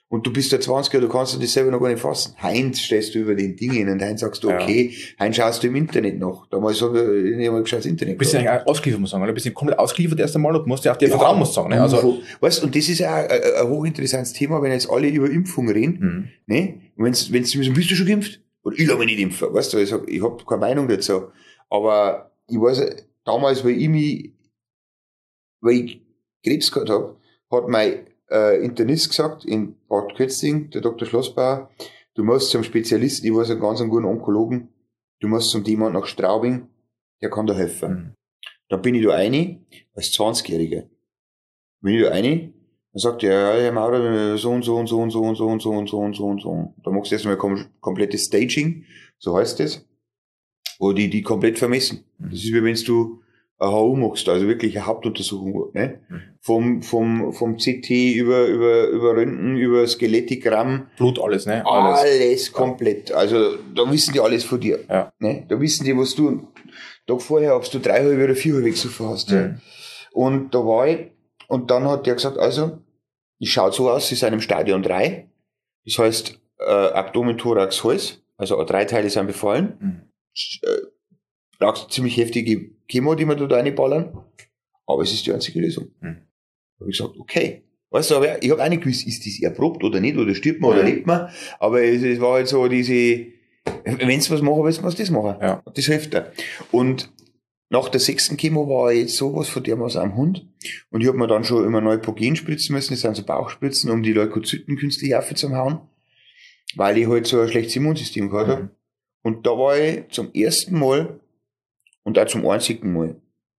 Und du bist der zwanziger, du kannst dir das selber noch gar nicht fassen. Heinz stehst du über den Dingen und Heinz sagst du, okay, ja. Heinz schaust du im Internet noch. Damals habe ich mal geschaut, das Internet. Du bist ja eigentlich ausgeliefert, muss ich sagen, oder? Du bist komplett ausgeliefert erst einmal und musst ja auch dir ja, vertrauen, musst sagen, ne? Also, weißt, und das ist ja ein, ein hochinteressantes Thema, wenn jetzt alle über Impfung reden, mhm. ne? Und wenn's, wenn's du bist du schon geimpft? Oder ich lasse mich nicht impfen, weißt du, ich sag, ich hab keine Meinung dazu. Aber ich weiß, damals, weil ich mich, weil ich Krebs gehabt habe, hat mein äh, Internist gesagt, in Bad Kötzing, der Doktor Schlossbauer, du musst zum Spezialisten, ich weiß einen ganz einen guten Onkologen, du musst zum jemand nach Straubing, der kann da helfen. Mhm. Dann bin ich da rein, als zwanzigjähriger. Bin ich da rein, dann sagt er, ja, Herr Maurer, so und so und so und so und so und so und so und so und so. Da machst du erstmal kom- komplettes Staging, so heißt das, wo die die komplett vermessen. Das ist wie wenn du eine H U machst, also wirklich eine Hauptuntersuchung, ne? Mhm. Vom, vom, vom C T über, über, über Röntgen, über Skelettogramm. Blut, alles, ne? Alles, alles komplett. Also, da wissen die alles von dir. Ja. Ne? Da wissen die, was du, Tag vorher, ob du drei halbe oder vier halbe Wechselfall hast, mhm. ja. Und da war ich, und dann hat der gesagt, also, es schaut so aus, sie sind im Stadion drei. Das heißt, äh, Abdomen, Thorax, Hals. Also, drei Teile sind befallen. Mhm. Äh, brauchst ziemlich heftige Chemo, die wir da reinballern. Aber es ist die einzige Lösung. Hm. Da habe ich gesagt, okay. Weißt du, aber ich habe auch nicht gewusst, ist das erprobt oder nicht, oder stirbt man ja. oder lebt man. Aber es, es war halt so diese, wenn du was machen willst, musst du das machen. Ja. Das hilft dir. Und nach der sechsten Chemo war ich jetzt sowas von dermaßen am Hund. Und ich habe mir dann schon immer Neupogen spritzen müssen. Das sind so Bauchspritzen, um die Leukozyten künstlich aufzuhauen. Weil ich halt so ein schlechtes Immunsystem gehabt habe. Mhm. Und da war ich zum ersten Mal und auch zum einzigen Mal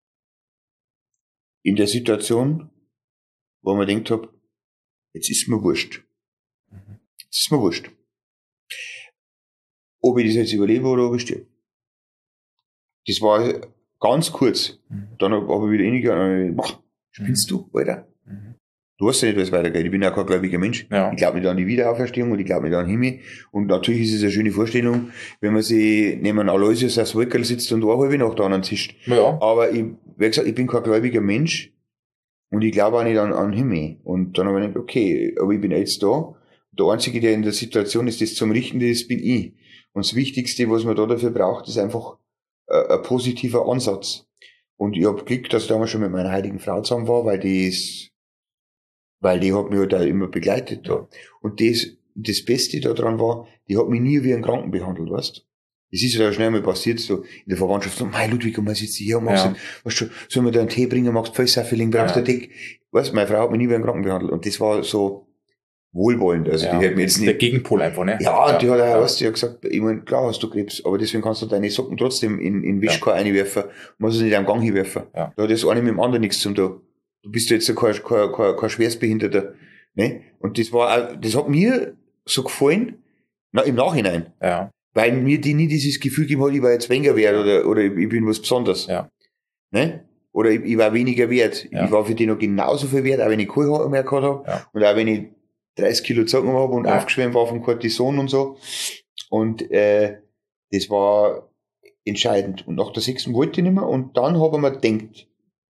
in der Situation, wo man denkt hab, jetzt ist mir wurscht. Jetzt ist mir wurscht. Ob ich das jetzt überlebe oder ob ich sterbe. Das war ganz kurz. Dann habe ich wieder reingegangen und boah, spinnst du, Alter? Du weißt ja nicht, was weitergeht. Ich bin ja kein gläubiger Mensch. Ja. Ich glaube nicht an die Wiederauferstehung und ich glaube nicht an den Himmel. Und natürlich ist es eine schöne Vorstellung, wenn man sich neben Aloysius aufs Wolkerl sitzt und eine halbe Nacht an zischt. Ja. Aber ich, wie gesagt, ich bin kein gläubiger Mensch und ich glaube auch nicht an, an den Himmel. Und dann habe ich gedacht, okay, aber ich bin jetzt da. Der Einzige, der in der Situation ist, das zum Richten, das bin ich. Und das Wichtigste, was man da dafür braucht, ist einfach äh, ein positiver Ansatz. Und ich habe Glück, dass ich damals schon mit meiner heiligen Frau zusammen war, weil die ist Weil die hat mich halt auch immer begleitet da. Und das, das Beste daran war, die hat mich nie wie einen Kranken behandelt, weißt du? Das ist ja schnell mal passiert, so in der Verwandtschaft, so, mein Ludwig, komm mal sitzt hier und machst, ja. weißt du, sollen wir da einen Tee bringen, machst Pfösserfilling, brauchst du ja. Deck? Weißt du, meine Frau hat mich nie wie einen Kranken behandelt. Und das war so wohlwollend. Also, ja. die hat mir jetzt nicht. Der Gegenpol einfach, ne? Ja, ja. die hat auch, ja. weißt du, die hat gesagt, ich meine, klar hast du Krebs, aber deswegen kannst du deine Socken trotzdem in, in Wischkar ja. reinwerfen, musst du nicht am Gang hinwerfen. Ja. Da hat das eine mit dem anderen nichts zum tun. Du bist jetzt kein, kein, kein, kein Schwerstbehinderter. Ne? Und das war auch, das hat mir so gefallen, na, im Nachhinein. Ja. Weil mir die nie dieses Gefühl gegeben hat, ich war jetzt weniger wert oder, oder ich bin was Besonderes. Ja. Ne? Oder ich, ich war weniger wert. Ja. Ich war für die noch genauso viel wert, auch wenn ich kein Haar mehr gehabt habe. Ja. Und auch wenn ich dreißig Kilo zugenommen habe und ja. aufgeschwemmt war vom Cortison und so. Und äh, das war entscheidend. Und nach der sechsten wollte ich nicht mehr. Und dann habe ich mir gedacht,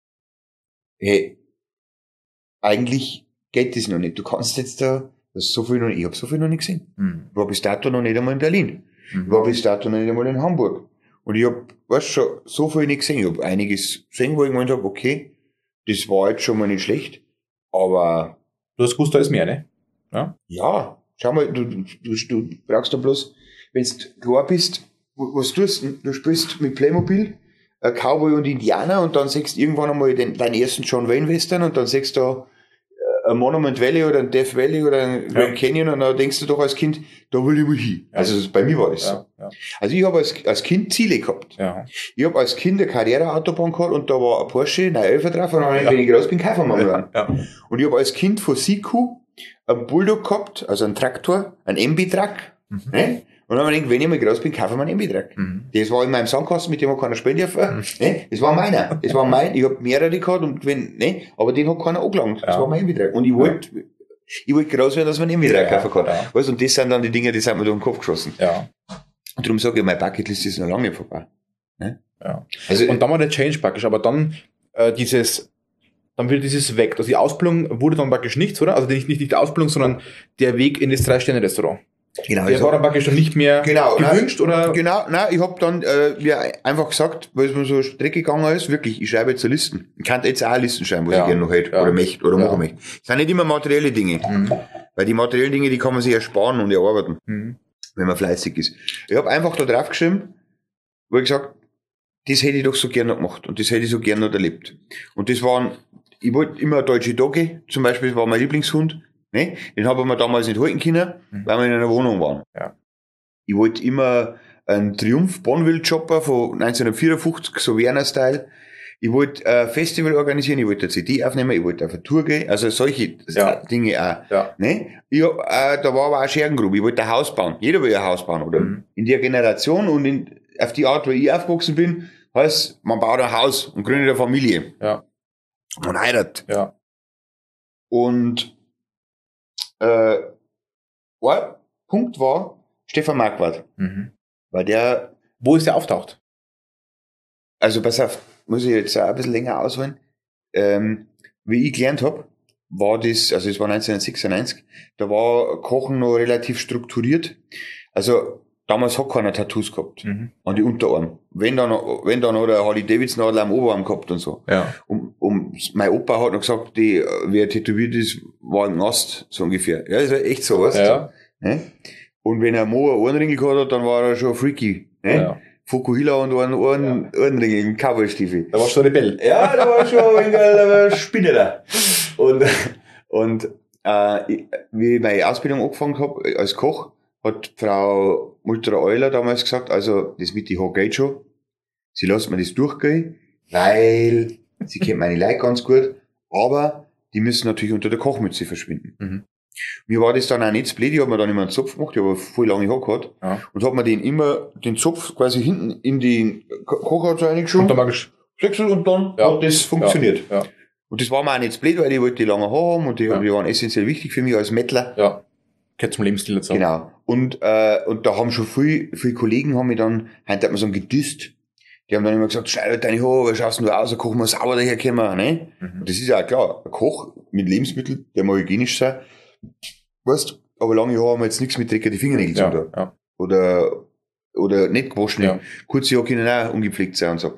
hey, eigentlich geht das noch nicht. Du kannst jetzt da, das ist so viel noch nicht, ich habe so viel noch nicht gesehen. Mhm. Ich war bis dato noch nicht einmal in Berlin. Mhm. Ich war bis dato noch nicht einmal in Hamburg. Und ich habe, weißt schon, so viel nicht gesehen. Ich habe einiges gesehen, wo ich gemeint habe, okay, das war jetzt schon mal nicht schlecht, aber... Du hast gewusst, da ist mehr, ne? Ja, ja, schau mal, du, du, du brauchst da bloß, wenn du klar bist, was tust du? Du spielst mit Playmobil, äh, Cowboy und Indianer und dann siehst du irgendwann einmal den, deinen ersten John Wayne Western und dann siehst du da ein Monument Valley oder ein Death Valley oder ein Grand ja. Canyon und dann denkst du doch als Kind, da will ich mal hin. Ja. Also bei mir war das so. Ja. Also ich habe als, als Kind Ziele gehabt. Ja. Ich habe als Kind eine Carrera-Autobahn gehabt und da war ein Porsche, nein, elf drauf und dann, ja. wenn ich raus bin, kaufen wir mal. Ja. Und ich habe als Kind von Siku einen Bulldog gehabt, also einen Traktor, einen M B-Truck, mhm. ne? Und dann habe ich gedacht, wenn ich mal groß bin, kaufe ich mir einen M B-Truck. Mhm. Das war in meinem Sandkasten, mit dem hat keiner spielen dürfen. Mhm. Ne? Das war meiner. Das war mein, ich habe mehrere gehabt und wenn, ne? Aber den hat keiner angelangt. Das ja. war mein M B-Truck. Und ich wollte, ja. ich wollte groß werden, dass man einen M B-Truck ja, kaufen kann. Ja. Weißt, und das sind dann die Dinge, die sind mir durch den Kopf geschossen. Ja. Und darum sage ich, meine Bucketlist ist noch lange nicht vorbei. Ne? Ja. Also, und dann war der Change praktisch, aber dann, äh, dieses, dann wird dieses weg. Also die Ausbildung wurde dann praktisch nichts, oder? Also nicht, nicht, nicht die Ausbildung, sondern der Weg in das Drei-Sterne-Restaurant. Genau. Der war dann praktisch schon nicht mehr genau, gewünscht, nein, oder? Genau, nein, ich hab dann äh, mir einfach gesagt, weil es mir so Strecke gegangen ist, wirklich, ich schreibe jetzt eine Listen. Ich kann jetzt auch eine Listen schreiben, was Ja. ich gerne noch hätte, Ja. oder möchte, oder Ja. machen möchte. Das sind nicht immer materielle Dinge. Mhm. Weil die materiellen Dinge, die kann man sich ersparen und erarbeiten, Mhm. wenn man fleißig ist. Ich habe einfach da drauf geschrieben, wo ich gesagt, das hätte ich doch so gerne noch gemacht und das hätte ich so gerne noch erlebt. Und das waren, ich wollte immer eine deutsche Dogge, zum Beispiel, war mein Lieblingshund, ne? Den habe ich mir damals nicht halten können, Mhm. weil wir in einer Wohnung waren. Ja. Ich wollte immer einen Triumph Bonville Chopper von neunzehnhundertvierundfünfzig, so Werner-Style. Ich wollte ein Festival organisieren, ich wollte eine C D aufnehmen, ich wollte auf eine Tour gehen, also solche Ja. Dinge auch. Ja. Ne? Ich, hab, äh, da war aber auch Schergengrube, ich wollte ein Haus bauen. Jeder will ein Haus bauen, oder? Mhm. In der Generation und in, auf die Art, wo ich aufgewachsen bin, heißt, man baut ein Haus und gründet eine Familie. Ja. Man heiratet. Ja. Und äh, ein Punkt war Stefan Marquardt, Mhm. weil der, Wo ist der auftaucht? also pass auf, muss ich jetzt auch ein bisschen länger ausholen. Ähm, wie ich gelernt habe, war das, also es war neunzehnhundertsechsundneunzig, da war Kochen noch relativ strukturiert. Also damals hat keiner Tattoos gehabt Mhm. an die Unterarm. Wenn dann, wenn dann hat er Harley Davidson Adler am Oberarm gehabt und so. Ja. Und, und mein Opa hat noch gesagt, die, wer tätowiert ist, war ein Ast, so ungefähr. Ja, das ist echt so, weißt Ja. du? Ne? Und wenn er Mo einen Ohrenringel gehabt hat, dann war er schon freaky. Ne? Ja. Fukuhila und einen Ohren, Ohrenringel im Cowboystiefel. Da warst du Rebell. Ja, da war schon ein wenig ein Spinner da. Und, und äh, ich, wie ich meine Ausbildung angefangen habe als Koch, hat Frau Multra Euler damals gesagt, also das mit die Haar geht schon. Sie lässt mir das durchgehen, weil sie kennt meine Leute ganz gut, aber die müssen natürlich unter der Kochmütze verschwinden. Mhm. Mir war das dann auch nicht so blöd, ich habe mir dann immer einen Zopf gemacht, ich habe voll lange Haare gehabt, Ja. und habe mir den immer, den Zopf quasi hinten in die Ko- Kochhaut Und reingeschoben, dann magisch. Sechsel und dann Ja. hat das funktioniert. Ja. Ja. Und das war mir auch nicht so blöd, weil ich wollte die lange Haare haben und die, Ja. die waren essentiell wichtig für mich als Mettler. Ja. Gehört zum Lebensstil dazu. Genau. Und, äh, und da haben schon viele, viele Kollegen haben mich dann, heute hat man so gedüst. Die haben dann immer gesagt, schneid deine Haare, wie schaust du aus, so kochen wir sauber daherkommen, ne? Mhm. Und das ist ja auch klar. Ein Koch mit Lebensmitteln, der mal hygienisch sein, weißt, aber lange Haare haben wir jetzt nichts mit Dreck die Fingernägel zu Ja. tun. Ja. Oder, oder nicht gewaschen. Ja. Kurze Haare können auch ungepflegt sein und so.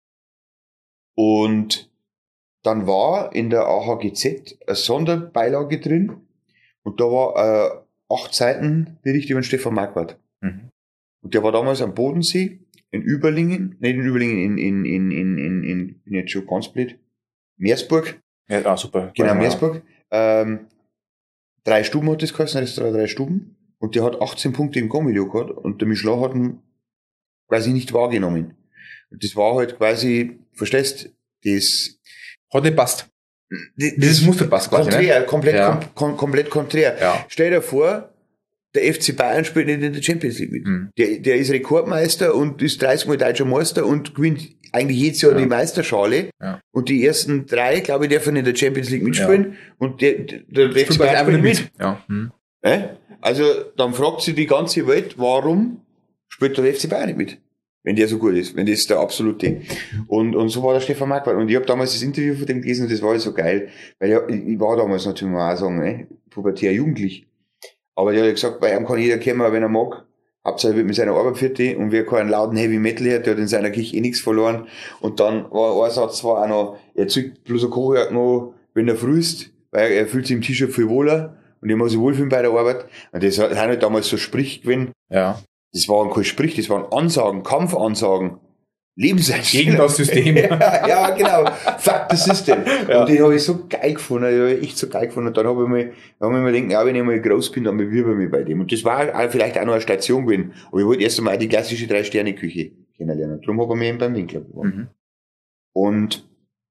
Und dann war in der A H G Z eine Sonderbeilage drin und da war äh, acht Seiten Bericht über den Stefan Marquardt. Mhm. Und der war damals am Bodensee, in Überlingen, nicht in Überlingen, in, in, in, in, in, in bin jetzt schon ganz blöd, Meersburg, Ja, ah, super. genau, Ja. Meersburg. Ähm, drei Stuben hat das geheißen, Restaurant drei Stuben. Und der hat achtzehn Punkte im Kommilio gehabt und der Michelin hat ihn quasi nicht wahrgenommen. Und das war halt quasi, verstehst, das, Hat nicht passt. das, Dieses Muster passt quasi, konträr, ne? komplett, Ja. kom, kom, komplett konträr. Ja. Stell dir vor, der F C Bayern spielt nicht in der Champions League mit. Mhm. Der, der ist Rekordmeister und ist dreißig Mal deutscher Meister und gewinnt eigentlich jedes Jahr Ja. die Meisterschale. Ja. Und die ersten drei, glaube ich, dürfen in der Champions League mitspielen. Und der, der, der F C Spielt Bayern einfach spielt nicht mit. mit. Ja. Mhm. Äh? Also, dann fragt sich die ganze Welt, warum spielt der F C Bayern nicht mit? Wenn der so gut ist, wenn das der absolute. Und, und so war der Stefan Marquardt. Und ich habe damals das Interview von dem gelesen und das war so geil. Weil ich, ich war damals natürlich mal auch sagen, ne, pubertär jugendlich. Aber der hat gesagt, bei ihm kann jeder kommen, wenn er mag. Hauptsache wird mit seiner Arbeit fertig und wer keinen lauten Heavy Metal hört, der hat in seiner Kirche eh nichts verloren. Und dann war ein Satz zwar auch noch, er zieht bloß ein Kochjagd noch, wenn er früh ist, weil er fühlt sich im T-Shirt viel wohler und er muss sich wohlfühlen bei der Arbeit. Und das hat halt damals so Sprich gewesen. Ja. Das waren kein Sprich, das waren Ansagen, Kampfansagen, Lebenseinstellungen. Gegen das System. ja, ja, genau. Fuck the system. Ja. Und den habe ich so geil gefunden, den habe ich echt so geil gefunden. Und dann habe ich mir, dann habe ich mir gedacht, ja, wenn ich mal groß bin, dann bewirbe ich mich bei dem. Und das war auch vielleicht auch noch eine Station gewesen. Aber ich wollte erst einmal die klassische Drei-Sterne-Küche kennenlernen. Darum habe ich mich eben beim Winkler beworben. Mhm. Und,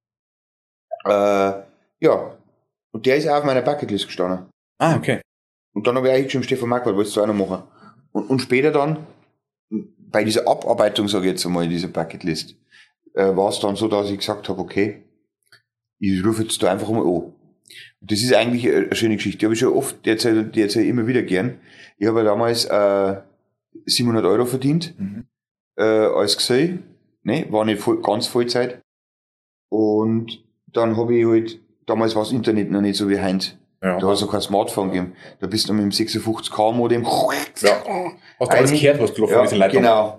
äh, ja. Und der ist auch auf meiner Bucketlist gestanden. Ah, okay. Und dann habe ich eigentlich schon Stefan Marquardt, wolltest du auch noch machen. Und, und später dann, bei dieser Abarbeitung, sage ich jetzt einmal, in dieser Bucketlist, äh, war es dann so, dass ich gesagt habe, okay, ich rufe jetzt da einfach mal an. Und das ist eigentlich eine, eine schöne Geschichte. Die habe ich schon oft, die erzähle die erzähl ich immer wieder gern. Ich habe ja damals äh, siebenhundert Euro verdient, Mhm. äh, als Gesell, ne? War nicht voll, ganz Vollzeit. Und dann habe ich halt, damals war das Internet noch nicht so wie heute. Ja. Da hast du kein Smartphone gegeben. Da bist du mit dem sechsundfünfzig K Modem. Ja. Hast du alles gehört, was du laufen ja, mit den Leitungen? Genau.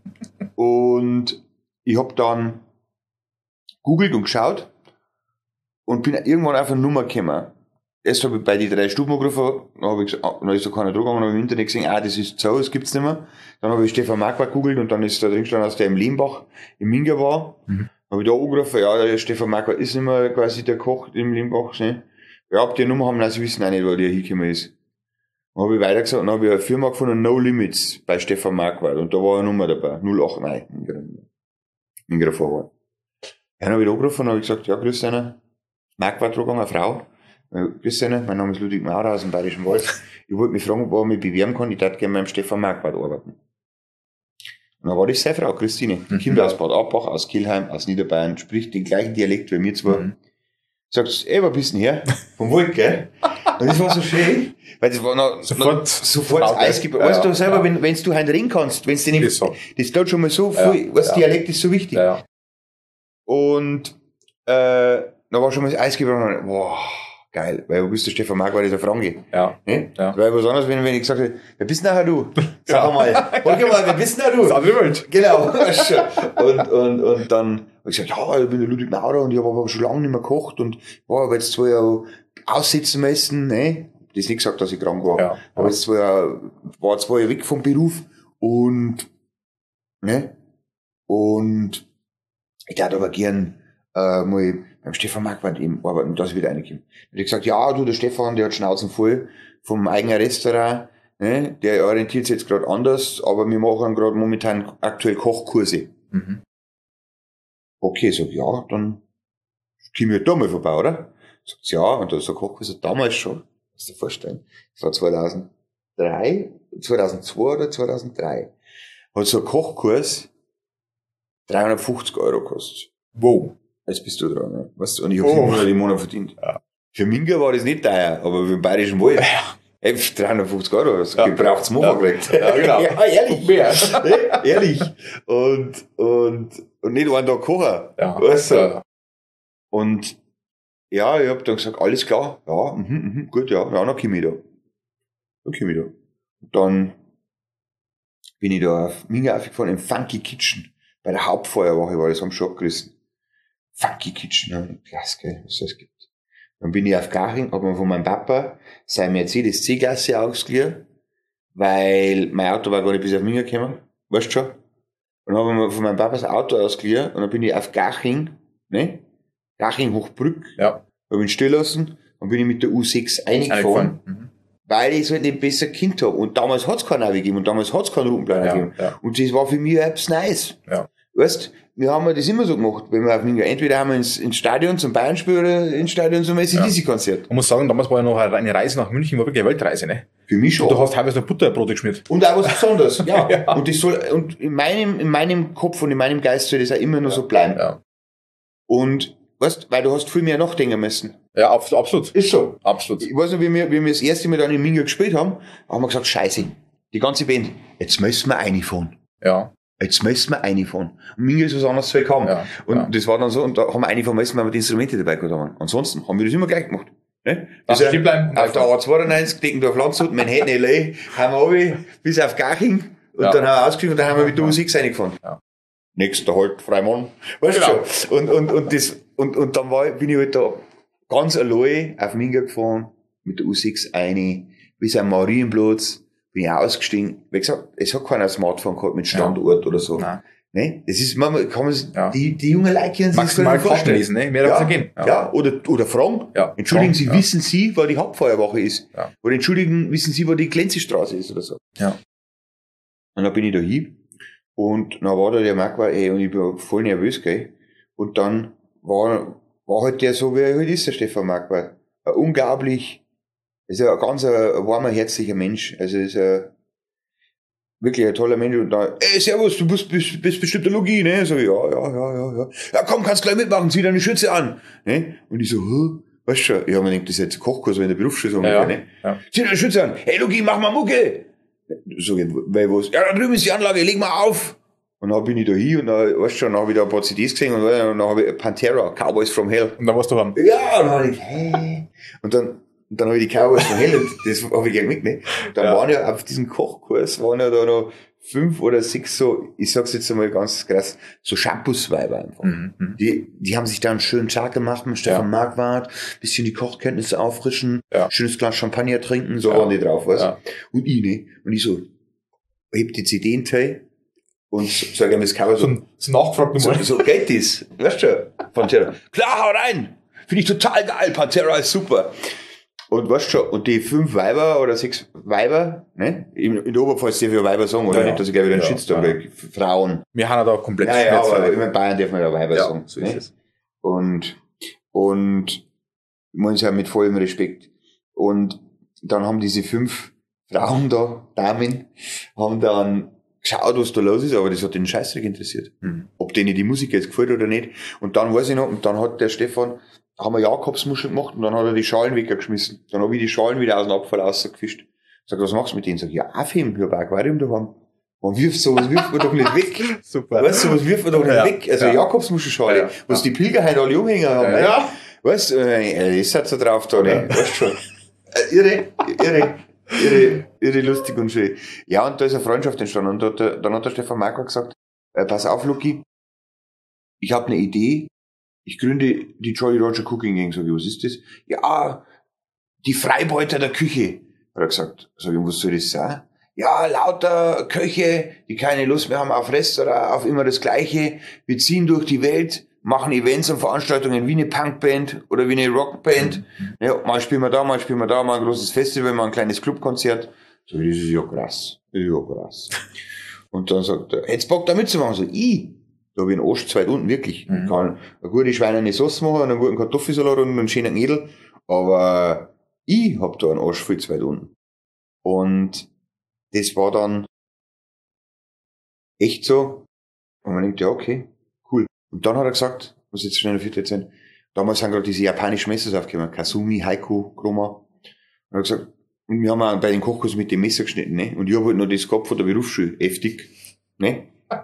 Und ich hab dann googelt und geschaut und bin irgendwann auf eine Nummer gekommen. Erst habe ich bei die drei Stuben angerufen, dann habe ich gesagt, ah, dann ist da keiner dran gegangen, dann habe ich im Internet gesehen, ah, das ist so, das gibt's nicht mehr. Dann habe ich Stefan Marquardt googelt und dann ist da drin gestanden, dass der im Lehmbach, im Minga war. Mhm. Habe ich da angerufen, ja, der Stefan Marquardt ist nicht mehr quasi der Koch im Lehmbach, ne? Ja, ob die eine Nummer haben, nein, sie wissen auch nicht, wo der hingekommen ist. Dann habe ich weitergesagt, dann habe ich eine Firma gefunden, No Limits, bei Stefan Marquardt, und da war eine Nummer dabei, null acht neun, in der Vorwahl. Dann habe ich da angerufen und habe gesagt, ja, grüß dich, Marquardt dran, eine Frau. Grüß dich, mein Name ist Ludwig Maurer aus dem Bayerischen Wald. Ich wollte mich fragen, wo ich mich bewerben kann, ich würde gerne beim Stefan Marquardt arbeiten. Und dann war das seine Frau, Christine, die mhm. kommt aus Bad Abbach, aus Kelheim, aus Niederbayern, spricht den gleichen Dialekt wie wir zwei. Mhm. Sagt, ey, wo bist du denn her? Vom Wald, gell? Und das war so schön, weil das war noch, sofort, noch, sofort das Eis gibt. Weißt du selber, ja. wenn, wenn du halt reden kannst, wenn du nicht, so. Das tut schon mal so viel, ja. was ja. Dialekt ist so wichtig. Ja. Und, äh, da war schon mal das Eis gebrochen, boah, geil, weil du bist der Stefan Marquardt, das ist eine Franke. Ja. Ne? Ja. Weil was anderes, wenn, wenn ich gesagt hätte, wer bist denn nachher du? Sag ja. mal, warte mal, wer bist denn nachher du? Das andere Welt. Genau. und, und, und dann habe ich gesagt, ja, ich bin der Ludwig Maurer und ich habe aber schon lange nicht mehr gekocht und war aber jetzt zwei Jahre aussitzen müssen, ne? Das ist nicht gesagt, dass ich krank war. Ja. Aber jetzt zwei Jahre, war zwei Jahre weg vom Beruf und, ne? Und ich dachte aber gern, äh, mal beim Stefan Marquardt eben arbeiten, dass ich wieder reinkomme. Und ich gesagt, ja, du, der Stefan, der hat Schnauzen voll vom eigenen Restaurant, ne? Der orientiert sich jetzt gerade anders, aber wir machen gerade momentan aktuell Kochkurse. Mhm. Okay, sag ja, dann komm ich da mal vorbei, oder? Sagt ja, und da ist ein Kochkurs damals schon, musst du dir vorstellen. Das war zweitausenddrei, zweitausendzwei oder zweitausenddrei. Hat so ein Kochkurs dreihundertfünfzig Euro gekostet. Wow. Jetzt bist du dran, ne? Weißt du, und ich habe siebenhundert im Monat verdient. Ja. Für Minga war das nicht teuer, aber für den Bayerischen Wald, ja. dreihundertfünfzig Euro, das ja. gebraucht's Mofa gekriegt. Ja, genau. Ja, ehrlich. Mehr. Ja, ehrlich. Und, und, und nicht einen Tag kochen. Ja. Weißt du? Ja. Und, ja, ich hab dann gesagt, alles klar, ja, mhm, mhm, gut, ja, ja, dann komm ich da. Dann komm ich da. Und dann bin ich da auf Minga aufgefahren, im Funky Kitchen. Bei der Hauptfeuerwache war das am Schock gerissen. Funky Kitchen, ja, krass, gell, was das gibt. Dann bin ich auf Garching, hab mir von meinem Papa sein Mercedes C-Klasse ausgeliehen, weil mein Auto war gar nicht bis auf Minga gekommen, weißt du schon? Und dann hab ich mir von meinem Papa das Auto ausgeliehen und dann bin ich auf Garching, ne? Garching Hochbrück, ja. Hab ihn stehen lassen, dann bin ich mit der U sechs reingefahren, mhm. weil ich es halt nicht besser Kind habe. Und damals hat's keinen Navi gegeben und damals hat's keinen Routenplaner ja, gegeben. Ja. Und das war für mich etwas Neues. Ja. Weißt, wir haben das immer so gemacht, wenn wir auf Minga, entweder haben wir ins, ins Stadion zum Bayern-Spiel oder ins Stadion zum A C D C-Konzert. Man muss sagen, damals war ja noch eine Reise nach München, war wirklich eine Weltreise, ne? Für mich schon. Und du hast teilweise noch Butterbrote geschmiert. Und auch was Besonderes, ja. ja. Und das soll, und in meinem, in meinem Kopf und in meinem Geist soll das auch immer noch ja. so bleiben. Ja. Und, weißt, weil du hast viel mehr nachdenken müssen. Ja, absolut. Ist so. Absolut. Ich weiß noch, wie wir, wie wir das erste Mal dann in Minga gespielt haben, haben wir gesagt, scheiße, die ganze Band, jetzt müssen wir reinfahren. Ja. Jetzt müssen wir reinfahren. Und Minga ist was anderes zu haben. Ja, und ja. das war dann so, und da haben wir reinfahren müssen, weil wir die Instrumente dabei gehabt haben. Ansonsten haben wir das immer gleich gemacht. Ne? Das stehen bleiben. Auf der A zweiundneunzig, Deckendorf Landshut, Manhattan, L A, haben wir runter, bis auf Garching, und ja. dann haben wir ausgestiegen und dann haben wir mit der U sechs reingefahren. Ja. Nächster halt, Freimann. Weißt du genau. schon? Und, und, und das, und, und dann war, bin ich halt da ganz allein auf Minga gefahren, mit der U sechs rein, bis am Marienplatz, bin ich ausgestiegen. Wie gesagt, es hat keiner Smartphone gehabt mit Standort ja. oder so. Nein. Ne? Das ist, man kann man, ja. die, die jungen Leute können sich maximal Karten lesen, ne? Mehr darf es gehen. Ja. ja, oder, oder fragen. Ja. Entschuldigen Fragen, Sie, ja. wissen Sie, wo die Hauptfeuerwache ist? Ja. Oder entschuldigen, wissen Sie, wo die Glänzestraße ist oder so? Ja. Und dann bin ich da hin. Und dann war da der Marquardt, ey, und ich bin voll nervös, gell. Und dann war, war halt der so, wie er halt ist, der Stefan Marquardt. Ein unglaublich, ist ein ganz ein, ein warmer, herzlicher Mensch. Also ist ein, wirklich ein toller Mensch. Und dann, ey, servus, du bist, bist, bist bestimmt der Logi, ne? So, ja, ja, ja, ja, ja. Ja, komm, kannst gleich mitmachen, zieh deine Schürze an, ne? Und ich so, hä? Weißt du schon, ich hab mir gedacht, das ist jetzt ein Kochkurs, wenn der Berufsschule so ja, ne? Ja. Zieh deine Schürze an, hey Logi, mach mal Mucke! So, weil was? Ja, da drüben ist die Anlage, leg mal auf! Und dann bin ich da hin und dann, weißt du schon, dann habe ich da ein paar C Ds gesehen und dann habe ich Pantera, Cowboys from Hell. Und dann warst du haben. Ja, und dann habe ich, hä? Und dann, und dann habe ich die Cowboys from Hell und das habe ich gern mitgenommen. Dann ja. waren ja auf diesem Kochkurs, waren ja da noch fünf oder sechs so, ich sag's jetzt einmal ganz krass, so Shampoos-Weiber einfach. Mhm. Die, die haben sich da einen schönen Tag gemacht mit Stefan ja. Marquardt, bisschen die Kochkenntnisse auffrischen, ja. schönes Glas Champagner trinken, so ja. waren die drauf, weißt du. Ja. Und ich, ne? Und ich so, heb die C D in Teil und sag ihm das Cover so. So nachgefragt so, so geht das, weißt du, Pantera. Klar, hau rein! Finde ich total geil, Pantera ist super. Und weißt du schon, und die fünf Weiber oder sechs Weiber, ne? In, in der Oberpfalz darf ich ja Weiber sagen, oder ja, nicht, dass ich gleich wieder einen ja, Shitstorm ja. kriege. Frauen. Wir haben ja da komplett ja, ja, aber in Bayern darf man ja Weiber ja, sagen. So ist ne? es. Und, und, man ist ja mit vollem Respekt. Und dann haben diese fünf Frauen da, Damen, haben dann geschaut, was da los ist, aber das hat den Scheißdreck interessiert. Mhm. Ob denen die Musik jetzt gefällt oder nicht. Und dann weiß ich noch, und dann hat der Stefan, haben wir Jakobsmuscheln gemacht und dann hat er die Schalen weggeschmissen. Dann habe ich die Schalen wieder aus dem Abfall rausgefischt. Sag, was machst du mit denen? Sag, ja, aufheben, ich habe ein Aquarium daheim. Man wirft sowas, wirft man doch nicht weg. Super. Weißt du, sowas wirft man doch nicht ja. weg. Also ja. Jakobsmuschelschale, ja. was ja. die Pilger heute alle umhängen haben. Ja. Ne? Ja. Weißt du, äh, ist halt so drauf da, ne? Ja. Weißt schon. Äh, irre, irre, irre, irre lustig und schön. Ja, und da ist eine Freundschaft entstanden. Und da, da, dann hat der Stefan Marquardt gesagt, äh, pass auf, Luki, ich habe eine Idee. Ich gründe die Jolly Roger Cooking Gang. Sag ich, was ist das? Ja, die Freibeuter der Küche. Hat er gesagt. Sag ich, was soll das sein? Ja, lauter Köche, die keine Lust mehr haben auf Restaurant, auf immer das Gleiche. Wir ziehen durch die Welt, machen Events und Veranstaltungen wie eine Punkband oder wie eine Rockband. Mhm. Ja, mal spielen wir da, mal spielen wir da, mal ein großes Festival, mal ein kleines Clubkonzert. So, das ist ja krass. Das ist ja krass. Und dann sagt er, hätt's Bock da mitzumachen? So, ich? Da habe ich einen Arsch zu weit unten, wirklich. Mhm. Ich kann eine gute schweinerne Sauce machen, einen guten Kartoffelsalat und einen schönen Knödel. Aber ich hab da einen Arsch viel zu weit unten. Und das war dann echt so. Und man denkt, ja, okay, cool. Und dann hat er gesagt, muss jetzt schnell vierte sein, damals sind gerade diese japanischen Messer aufgekommen, Kasumi, Haiku, Chroma. Und er hat gesagt, und wir haben auch bei den Kochkurs mit dem Messer geschnitten, ne? Und ich habe halt noch das gehabt von der Berufsschule, heftig, ne?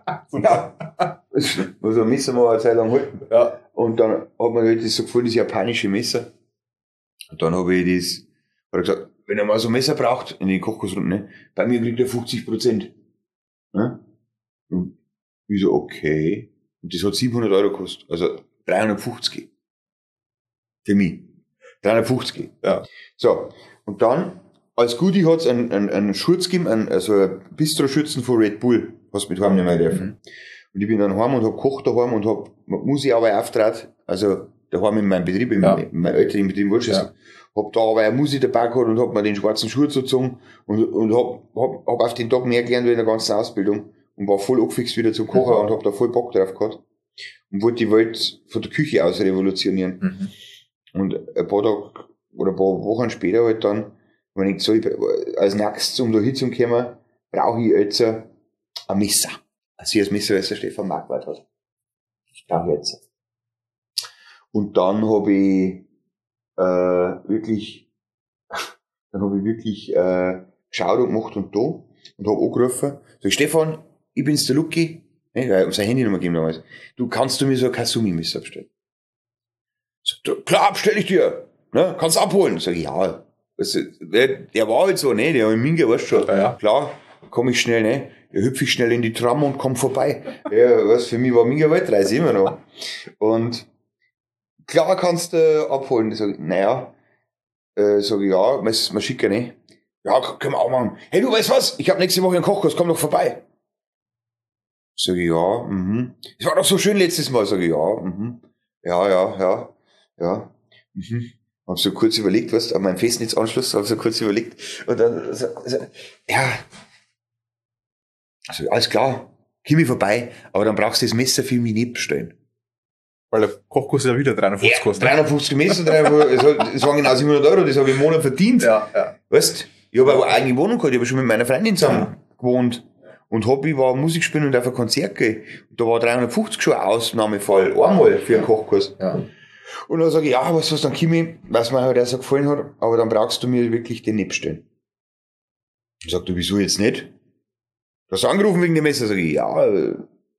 Ja. Muss ein Messer mal eine Zeit lang halten. Ja. Und dann hat mir halt das so gefallen, das japanische Messer. Und dann habe ich das, hat er gesagt, wenn er mal so ein Messer braucht, in den Kochkursrunden, ne, bei mir kriegt er fünfzig Prozent. Ne? Und ich so, okay. Und das hat siebenhundert Euro gekostet. Also dreihundertfünfzig. Für mich. dreihundertfünfzig. Ja. So. Und dann, als Goodie hat's einen, einen, einen Schurz gegeben, einen, also einen Bistro-Schützen von Red Bull, was mit heimnehmen dürfen. Mhm. Und ich bin dann heim und hab gekocht daheim und hab Musikarbeit aufgetragen, also daheim in meinem Betrieb, in ja. meinem elterlichen Betrieb in Wolschüssel. Ja. Hab da aber eine Musik dabei gehabt und hab mir den schwarzen Schuh gezogen und, und hab, hab, hab auf den Tag mehr gelernt wie in der ganzen Ausbildung und war voll angefixt wieder zum Kochen mhm. und hab da voll Bock drauf gehabt und wollte die Welt von der Küche aus revolutionieren. Mhm. Und ein paar Tage oder ein paar Wochen später halt dann, wenn ich so, als nächstes, um da hinzukommen, brauche ich jetzt ein Messer. Also das Messer, was der Stefan Marquardt hat. Ich brauche jetzt. Und dann habe ich äh, wirklich, dann habe ich wirklich äh, geschaut und gemacht und da und habe angerufen. Sag, Stefan, ich bin's der Luki, ne, weil ich seine Handynummer gegeben damals. Du kannst du mir so ein Kasumi-Messer bestellen? Sag, klar, bestell ich dir. Ne, kannst abholen. Sag ich, ja. Also, der, der war halt so, ne, der in Minge, weißt du schon. Ja, ja. Klar, komm ich schnell, ne. Da hüpfe ich schnell in die Tram und komm vorbei. Ja, was für mich war Minge Weltreise immer noch. Und klar kannst du äh, abholen. Sag ich, naja, äh, sag ich, ja, man schicken, ne? Ja, können wir auch machen. Hey, du weißt was? Ich habe nächste Woche einen Kochkurs, komm doch vorbei. Sag ich, ja, mhm. Es war doch so schön letztes Mal. Sag ich, ja, mhm. Ja, ja, ja, ja, mhm. Hab so kurz überlegt, was, an meinem Festnetzanschluss, hab so kurz überlegt. Und dann, also, also, ja. Also, alles klar. Komm ich vorbei, aber dann brauchst du das Messer für mich nicht bestellen. Weil der Kochkurs ja wieder dreihundertfünfzig ja, kostet. dreihundertfünfig Messer, es waren genau siebenhundert Euro, das habe ich im Monat verdient. Ja, ja. Weißt, ich habe eine eigene Wohnung gehabt, ich habe schon mit meiner Freundin zusammen ja. gewohnt. Und Hobby war Musik spielen und auf ein Konzert gehen. Und da war dreihundertfünfzig schon ein Ausnahmefall, einmal für einen Kochkurs. Ja. Und dann sage ich, ja, was, was, dann komm ich, was mir halt auch so gefallen hat, aber dann brauchst du mir wirklich den nicht bestellen. Ich sag, du, wieso jetzt nicht? Du hast angerufen wegen dem Messer? Sag ich, ja,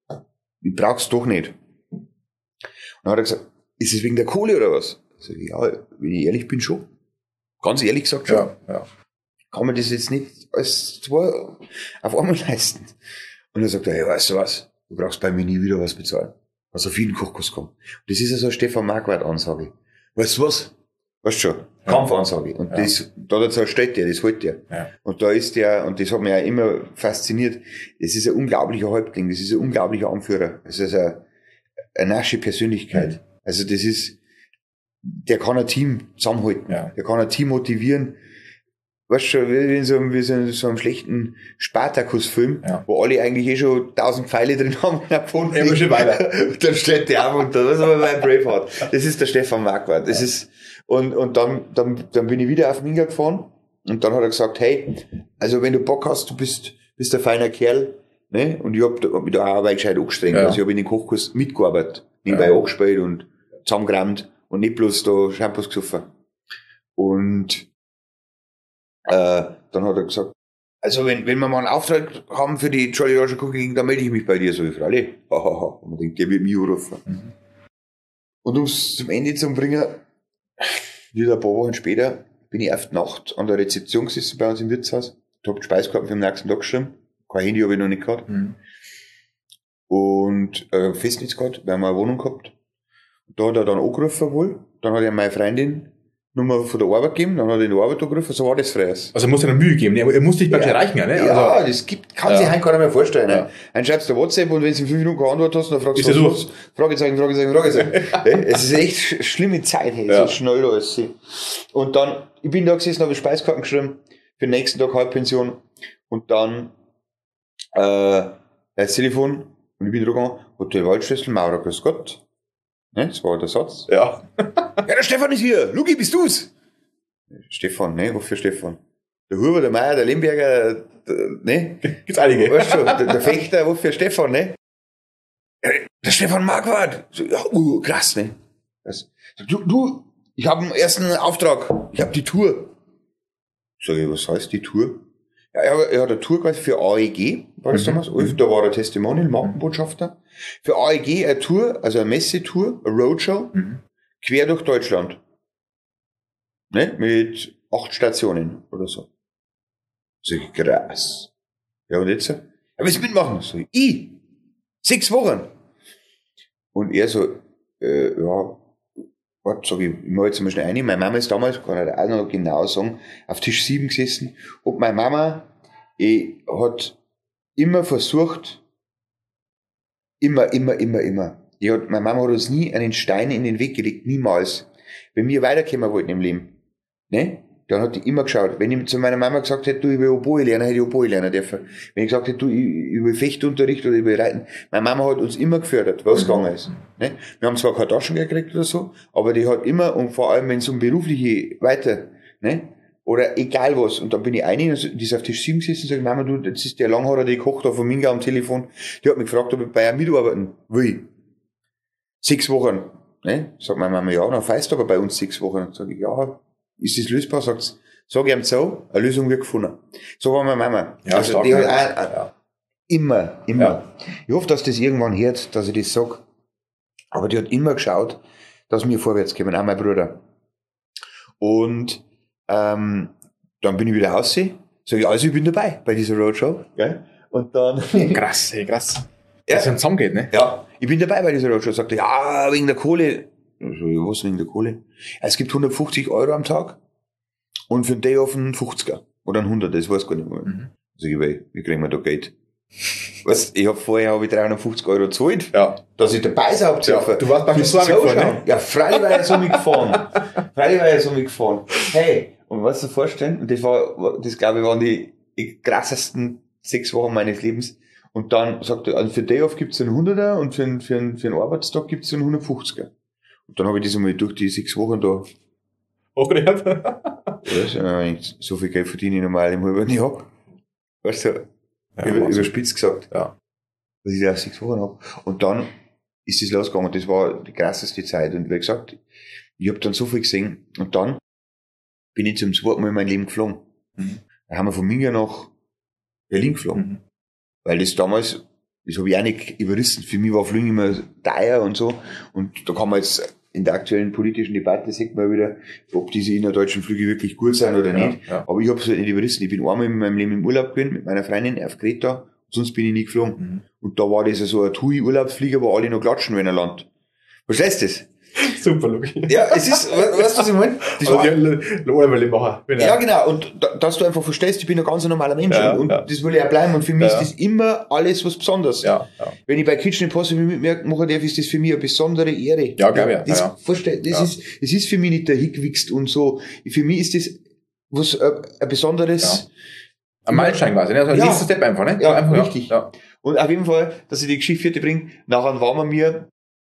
ich brauch's doch nicht. Und dann hat er gesagt, ist es wegen der Kohle oder was? Sag ich, ja, wenn ich ehrlich bin, schon. Ganz ehrlich gesagt schon. Ja, ja. Kann man das jetzt nicht als zwei auf einmal leisten. Und dann sagt er, hey, weißt du was, du brauchst bei mir nie wieder was bezahlen. Also auf jeden Kochkurs kommen. Und das ist ja so eine Stefan Marquardt-Ansage. Weißt du was? Weißt du schon? Ja. Kampfansage. Und ja. das, da dazu steht der, das hält der. Ja. Und da ist der, und das hat mich ja immer fasziniert, das ist ein unglaublicher Häuptling, das ist ein unglaublicher Anführer. Das ist eine, eine nasche Persönlichkeit. Mhm. Also das ist, der kann ein Team zusammenhalten. Ja. Der kann ein Team motivieren. Weißt du schon, wie in so einem, wie so einem, so einem schlechten Spartacus-Film, ja. wo alle eigentlich eh schon tausend Pfeile drin haben und davon ja, schon weiter. Und dann steht der auf und da ist aber mein Braveheart. Das ist der Stefan Marquardt. Das ja. ist, und, und dann, dann, dann bin ich wieder auf Minga gefahren und dann hat er gesagt, hey, also wenn du Bock hast, du bist, bist ein feiner Kerl, ne? Und ich hab, hab mich da auch ein gescheit angestrengt. Ja. Also ich hab in den Kochkurs mitgearbeitet, nebenbei ja. angespielt und zusammengerammt und nicht bloß da Shampoos gesoffen. Und, Äh, dann hat er gesagt, also wenn, wenn wir mal einen Auftrag haben für die Jolly Roger Cooking, dann melde ich mich bei dir, so wie Fralli. Hahaha. Und man denkt, der wird mich anrufen. Mhm. Und um es zum Ende zu bringen, wieder ein paar Wochen später, bin ich auf die Nacht an der Rezeption gesessen bei uns im Wirtshaus. Ich hab die Speiskarten für den nächsten Tag geschrieben. Kein Handy habe ich noch nicht gehabt. Mhm. Und äh, Festnetz gehabt, wir haben eine Wohnung gehabt. Da hat er dann angerufen wohl. Dann hat er meine Freundin Nummer von der Arbeit gegeben, dann hat er in der Arbeit angerufen, so war das früher. Also er muss ja eine Mühe geben, er muss dich praktisch ja. erreichen, ne? Ja, also, das gibt, kann ja. sich heute keiner mehr vorstellen. Ja. Dann schreibst du WhatsApp und wenn du in fünf Minuten keine Antwort hast, dann fragst du, was los? Fragezeichen, Fragezeichen, Fragezeichen. Es ist echt sch- schlimme Zeit, hey, ja. so schnell alles. Und dann, ich bin da gesessen, habe Speiskarten geschrieben, für den nächsten Tag Halbpension und dann, äh, das Telefon und ich bin drüber, Hotel Waldschlüssel, Maurer, grüß Gott. Ne, das war der Satz. Ja. Ja, der Stefan ist hier. Luki, bist du's? Stefan, ne? Wofür Stefan? Der Huber, der Meier, der Lemberger, der, ne? Gibt's einige. Weißt du, der, der Fechter, wofür Stefan, ne? Der Stefan Marquardt. Ja, uh, krass, ne? Das, du, du, ich habe einen ersten Auftrag. Ich habe die Tour. Sag ich, was heißt die Tour? Ja, er, er hat eine Tour quasi für A E G, war das mhm. damals? Mhm. Da war er Testimonial, Markenbotschafter. Für A E G eine Tour, also eine Messetour, eine Roadshow, mhm. quer durch Deutschland. Ne? Mit acht Stationen oder so. Sag ich, krass. Ja, und jetzt? Ja, willst du mitmachen? Sag ich, ich? Sechs Wochen. Und er so, äh, ja, warte, sag ich, ich mach jetzt mal schnell rein. Meine Mama ist damals, kann ich auch noch genau sagen, auf Tisch sieben gesessen. Und meine Mama eh, hat immer versucht, immer, immer, immer, immer. Die hat, meine Mama hat uns nie einen Stein in den Weg gelegt, niemals. Wenn wir weiterkommen wollten im Leben, ne? Dann hat die immer geschaut. Wenn ich zu meiner Mama gesagt hätte, du, ich will Oboe lernen, hätte ich Oboe lernen dürfen. Wenn ich gesagt hätte, du, ich, ich will Fechtunterricht oder ich will Reiten. Meine Mama hat uns immer gefördert, was mhm. gegangen ist. Ne? Wir haben zwar keine Taschengeld gekriegt oder so, aber die hat immer, und vor allem, wenn es um berufliche weiter, ne? Oder egal was. Und dann bin ich eine, die ist auf Tisch sieben gesessen und sagt, Mama, du, das ist der Langhaarer, die kocht da von Minga am Telefon. Die hat mich gefragt, ob ich bei ihr mitarbeiten will. Sechs Wochen. Ne? Sagt meine Mama, ja, dann feist aber bei uns sechs Wochen. Dann sage ich, ja, ist das lösbar? Sagt sag ich ihm so, eine Lösung wird gefunden. So war meine Mama. Ja, also die hat auch, ja. immer, immer. Ja. Ich hoffe, dass das irgendwann hört, dass ich das sage. Aber die hat immer geschaut, dass wir vorwärts kommen, auch mein Bruder. Und ähm, dann bin ich wieder rausgegangen. Sag ich, also ich bin dabei bei dieser Roadshow. Gell? Und dann... krass, hey, krass. Ja. Dass es dann zusammengeht, ne? Ja, ich bin dabei bei dieser Roadshow. Sagt er, ja, wegen der Kohle. Also, was wegen der Kohle? Es gibt hundertfünfzig Euro am Tag und für den Day off einen fünfziger oder einen hundert, das weiß ich gar nicht mehr. Mhm. Sag ich, weil, wie kriegen wir da Geld? Was, ich hab vorher hab ich dreihundertfünfzig Euro gezahlt, ja. dass ich dabei sein hab. Ja, du warst praktisch so mitgefahren, ne? Ja, freilich war ich so mitgefahren. Freilich war ich so mitgefahren. Hey, und was du dir vorstellen, und das war, das glaube ich waren die krassesten sechs Wochen meines Lebens. Und dann sagt er, also für Day Off gibt's einen hunderter und für einen, für einen, für einen Arbeitstag gibt's einen hundertfünfziger. Und dann habe ich das einmal durch die sechs Wochen da hochgerechnet. Ja, so viel Geld verdiene ich normal im halben Jahr. Weißt du, ja, über, überspitzt gesagt. Ja. Was ich da auf sechs Wochen habe. Und dann ist das losgegangen. Das war die krasseste Zeit. Und wie gesagt, ich habe dann so viel gesehen. Und dann bin ich zum zweiten Mal in mein Leben geflogen. Mhm. Da haben wir von Minga nach Berlin geflogen. Mhm. Weil das damals Das habe ich auch nicht überrissen. Für mich war Fliegen immer teuer und so. Und da kann man jetzt in der aktuellen politischen Debatte, sieht man wieder, ob diese innerdeutschen Flüge wirklich gut sind oder Ja, nicht. ja. Aber ich habe es halt nicht überrissen. Ich bin einmal in meinem Leben im Urlaub gewesen, mit meiner Freundin auf Kreta, sonst bin ich nie geflogen. Mhm. Und da war das so ein Tui-Urlaubsflieger, wo alle noch klatschen, wenn er landet. Verstehst du das? Super, Luki. Ja, es ist, we- weißt du, was ich meine? Das war, Oder machen. ja, genau. Und da, dass du einfach verstehst, ich bin ein ganz normaler Mensch. Ja, und und ja. das will ich auch bleiben. Und für mich Ja. ist das immer alles was Besonderes. Ja, ja. Wenn ich bei Kitchen Impossible mitmachen darf, ist das für mich eine besondere Ehre. Ja, glaub ich, Das, ja, ja. versteh- das Ja. ist, das ist für mich nicht der Hickwichst und so. Für mich ist das was, äh, ein besonderes. Ein Meilenstein quasi, ne? Also ein Ja. nächster Step einfach, ne? Ja, einfach, richtig. Ja. Und auf jeden Fall, dass ich die Geschichte vierte bringe, nachher waren wir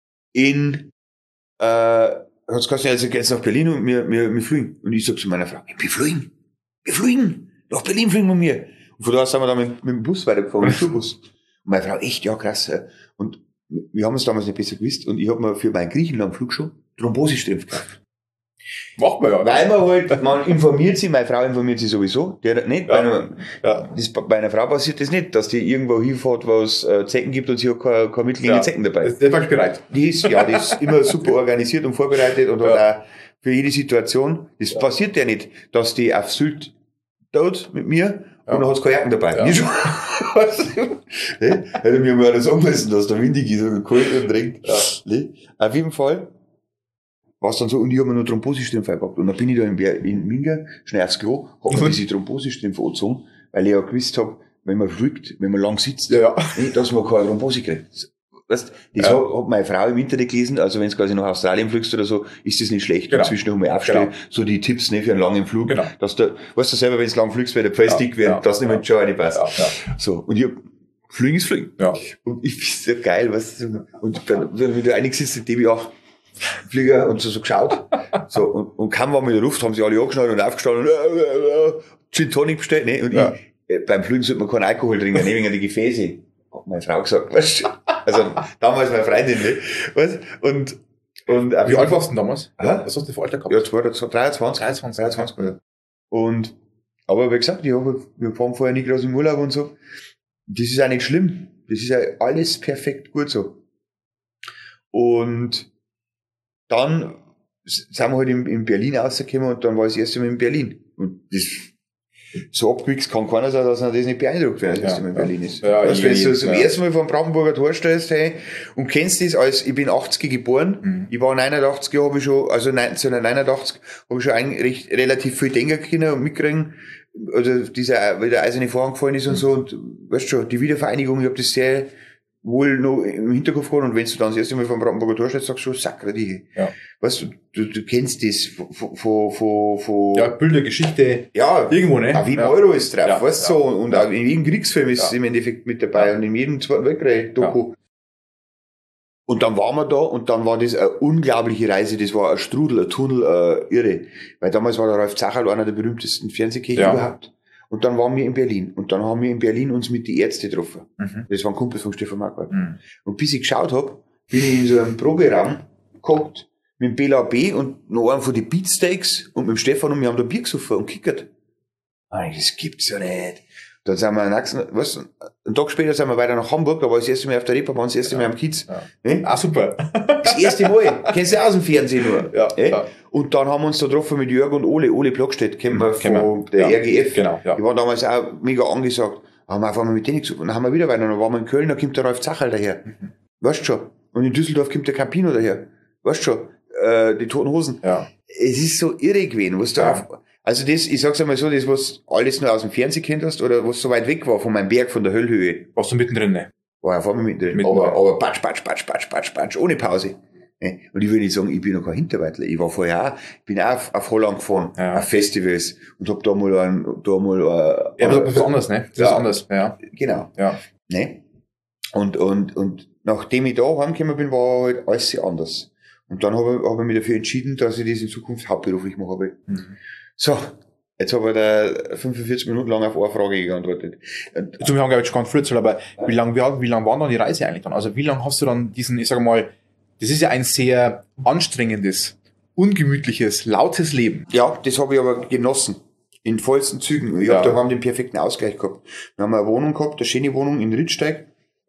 in, äh, hat's gesagt, also geht's nach Berlin und wir, wir, wir fliegen. Und ich sag zu meiner Frau, wir fliegen, wir fliegen, nach Berlin fliegen wir mir. Und von da aus sind wir dann mit, mit dem Bus weitergefahren, mit dem Schulbus. Und meine Frau, echt, ja, krass. ja. Und wir haben es damals nicht besser gewusst und ich habe mir für meinen Griechenland-Flug schon Thrombosestrümpf gekauft. Macht man ja. Weil man halt, man informiert sich, meine Frau informiert sich sowieso, der nicht, Ja. bei, einer, Ja. das, bei einer Frau passiert das nicht, dass die irgendwo hinfährt, wo es äh, Zecken gibt und sie hat keine, keine Mittel gegen Ja. Zecken dabei. Das, das war ich bereit. Die ist, ja, die ist immer super organisiert und vorbereitet und Ja. hat auch für jede Situation. Das Ja. passiert ja nicht, dass die auf Sylt dort mit mir Ja. und dann hat's keine Jacken dabei. Ja. Ich schon. Weißt du? Ne? Hätte mir mal sagen müssen, dass der windig ist und kalt und regnet. Ja. Ne? Auf jeden Fall war es dann so, und ich habe mir noch Thrombosestrümpfe eingepackt. Und dann bin ich da in, Ber- in Minga, schnell aufs Klo, hab mir Mhm. diese Thrombosestrümpfe angezogen, weil ich ja gewusst hab, wenn man fliegt, wenn man lang sitzt, Ja, ja. ne, dass man keine Thrombose kriegt. Weißt, das Ja. hat, hat meine Frau im Internet gelesen, also wenn du quasi nach Australien fliegst oder so, ist das nicht schlecht. Genau. Und zwischendurch mal aufstehen, Genau. so die Tipps ne, für einen langen Flug. Genau. Dass du, weißt du selber, wenn du lang fliegst, weil der Pfeil Ja, dick wird, ja, dass nicht ja. mit schon eine passt. Ja, ja. So, und ich hab, Fliegen ist Fliegen. Ja. Und ich find's so geil, weißt du, und dann, wenn du einig sitzt, dem ich auch Flieger und so, so geschaut. So, und, und kaum waren wir in der Luft, haben sie alle angeschnallt und aufgestanden und, äh, äh, äh, Gin Tonic bestellt, ne? Und Ja. ich, äh, beim Fliegen sollte man keinen Alkohol trinken, ne, wegen die Gefäße. Hat meine Frau gesagt, weißt du? Also, damals meine Freundin, ne? Weißt und, und, Wie alt warst du denn damals? Hä? Was hast du für Alter gehabt? ja, dreiundzwanzig, dreiundzwanzig, dreiundzwanzig. dreiundzwanzig, ja. Und, aber wie gesagt, ich hab, wir fahren vorher nicht groß im Urlaub und so. Das ist auch nicht schlimm. Das ist ja alles perfekt gut so. Und dann sind wir halt in, in Berlin rausgekommen und dann war ich das erste Mal in Berlin. Und das, so abgewichst kann keiner sein, dass er das nicht beeindruckt, wenn er das Ja, erste Mal in ja. Berlin ist. Ja, weißt, ich- wenn du zum ja. ersten Mal vor dem Brandenburger Tor stehst, hey, und kennst das als, ich bin achtzig geboren, Mhm. ich war neunundachtzig, habe ich schon, also neunzehnhundertneunundachtzig, habe ich schon eigentlich recht, relativ viel denken können und mitkriegen, also dieser, wie der eiserne Vorhang gefallen ist und so, und weißt schon, die Wiedervereinigung, ich habe das sehr wohl noch im Hinterkopf gehabt, und wenn du dann das erste Mal vom Brandenburger Tor stehst, sagst du schon, sakra die. Ja. Weißt du, du, du kennst das von, von, von, von, Ja, Bilder, Geschichte, ja, irgendwo, ne? auch wie ein Ja. Euro ist drauf, Ja, weißt du, ja. so, und auch in jedem Kriegsfilm ist Ja. es im Endeffekt mit dabei, Ja. und in jedem Zweiten Weltkrieg-Doku. Und dann waren wir da, und dann war das eine unglaubliche Reise, das war ein Strudel, ein Tunnel, äh, irre. Weil damals war der Ralf Zacherl einer der berühmtesten Fernsehköche Ja. überhaupt. Und dann waren wir in Berlin. Und dann haben wir in Berlin uns mit die Ärzte getroffen. Mhm. Das waren Kumpels von Stefan Marquardt. Mhm. Und bis ich geschaut hab, bin ich in so einem Proberaum gehockt, mit dem Bela B. und noch einem von den Beatsteaks und mit dem Stefan, und wir haben da Bier gesoffen und kickert. Ah, das gibt's ja nicht. Dann sind wir am nächsten, was, einen Tag später sind wir weiter nach Hamburg, da war ich das erste Mal auf der Reeperbahn, das erste Mal am Kiez. Ja. Ne? Ah, super. Das erste Mal. Kennst du aus dem Fernsehen nur. Ja, Eh? ja. Und dann haben wir uns da getroffen mit Jörg und Ole. Ole Blockstedt, kennen wir Kennen von wir. der Ja. R G F. Genau, ja. Die waren damals auch mega angesagt. Haben wir auf einmal mit denen gesucht. Und dann haben wir wieder weiter. Dann waren wir in Köln, da kommt der Ralf Zacherl daher. Mhm. Weißt schon. Und in Düsseldorf kommt der Campino daher. Weißt schon. Äh, die Toten Hosen. Ja. Es ist so irre gewesen, was da Ja. auf, also das, ich sag's einmal so, das, was alles nur aus dem Fernsehen kennt hast, oder was so weit weg war von meinem Berg, von der Höllhöhe, Warst du mittendrin, ne? war ja vor mir mit drin. Mitten Aber, drin. aber patsch, patsch, patsch, patsch, patsch, patsch, ohne Pause. Ne? Und ich will nicht sagen, ich bin noch kein Hinterweitler. Ich war vorher auch, ich bin auch auf, auf Holland gefahren, Ja. auf Festivals, und hab da mal ein, da mal, äh, Ja, aber das ist anders, ne? Das Ja. ist anders, ja. genau, Ja. ne? Und, und, und nachdem ich da heimgekommen bin, war halt alles sehr anders. Und dann habe ich, hab ich mich dafür entschieden, dass ich das in Zukunft hauptberuflich machen will. Mhm. So, jetzt habe ich da fünfundvierzig Minuten lang auf eine Frage geantwortet. Also wir haben, glaube ich, schon ganz früh erzählt, aber wie lang, wie, wie lang war dann die Reise eigentlich dann? Also wie lange hast du dann diesen, ich sage mal, das ist ja ein sehr anstrengendes, ungemütliches, lautes Leben. Ja, das habe ich aber genossen. In vollsten Zügen. Ich Ja. habe daheim den perfekten Ausgleich gehabt. Wir haben eine Wohnung gehabt, eine schöne Wohnung in Rittsteig,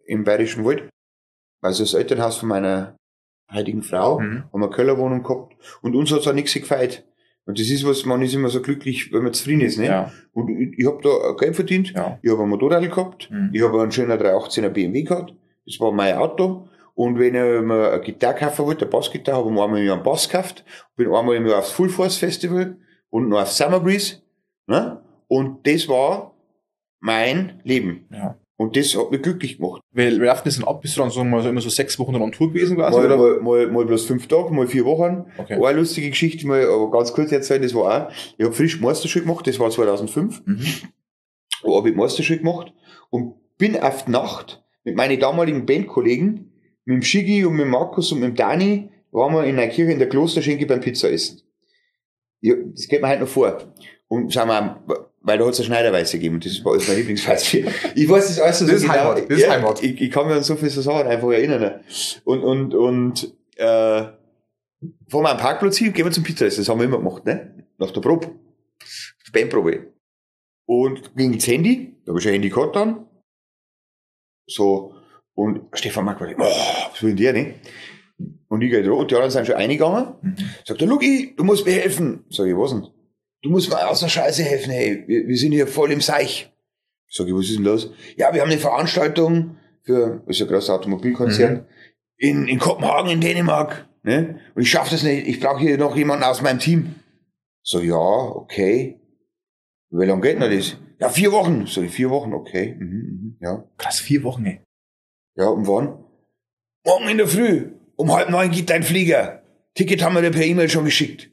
im Bayerischen Wald. Also das Elternhaus von meiner heutigen Frau, Mhm. haben eine Kellerwohnung gehabt und uns hat's auch nichts gefeit. Und das ist was, man ist immer so glücklich, wenn man zufrieden ist, ne? Ja. Und ich, ich habe da Geld verdient, Ja. ich habe ein Motorrad gehabt, Mhm. ich habe einen schönen dreihundertachtzehner B M W gehabt, das war mein Auto. Und wenn ich mir eine Gitarre kaufen wollte, eine Bassgitarre, habe ich mir einmal im Jahr einen Bass gekauft, bin einmal im Jahr aufs Full Force Festival und noch auf Summer Breeze, ne? Und das war mein Leben. Ja. Und das hat mich glücklich gemacht. Wie läuft das denn ab? Bist du dann so, mal so immer so sechs Wochen an Tour gewesen quasi? Mal, oder? mal, mal, mal bloß fünf Tage, mal vier Wochen. Okay. Eine lustige Geschichte, mal, aber ganz kurz erzählen, das war auch, ich habe frisch Meisterschule gemacht, das war zweitausendfünf. Mhm. Da habe ich Meisterschule gemacht und bin auf die Nacht mit meinen damaligen Bandkollegen, mit dem Schigi und mit dem Markus und mit dem Dani, waren wir in einer Kirche in der Klosterschenke beim Pizza essen. Ja, das geht mir halt noch vor. Und sagen wir, weil da hat es eine Schneiderweise gegeben, das war alles mein Lieblingsfeispiel. Ich weiß das alles so Das ist genau. Heimat, das ist ja, Heimat. Ich, ich kann mich an so viele so Sachen einfach erinnern. Und, und, und, äh, fahren wir am Parkplatz hin, gehen wir zum Pizza essen. Das haben wir immer gemacht, ne? Nach der Probe. Bandprobe. Und ging ins Handy, da habe ich ein Handy gehabt dann. So, und Stefan Mack war, oh, was will denn der, ne? Und ich gehe da, und die anderen sind schon reingegangen. Mhm. Sagt der Luki, du musst mir helfen. Sag ich, was denn? Du musst mir aus der Scheiße helfen, hey, wir, wir sind hier voll im Seich. Sag ich, was ist denn los? Ja, wir haben eine Veranstaltung für, das ist ja ein großer Automobilkonzern, Mhm. in, in Kopenhagen, in Dänemark, ne? Und ich schaff das nicht, ich brauche hier noch jemanden aus meinem Team. So, ja, okay. Wie lange geht denn das? Ja, vier Wochen. So, vier Wochen, okay. Mhm, mhm, ja. Krass, vier Wochen, ey. Ja, und wann? Morgen in der Früh. Um halb neun geht dein Flieger. Ticket haben wir dir per E-Mail schon geschickt.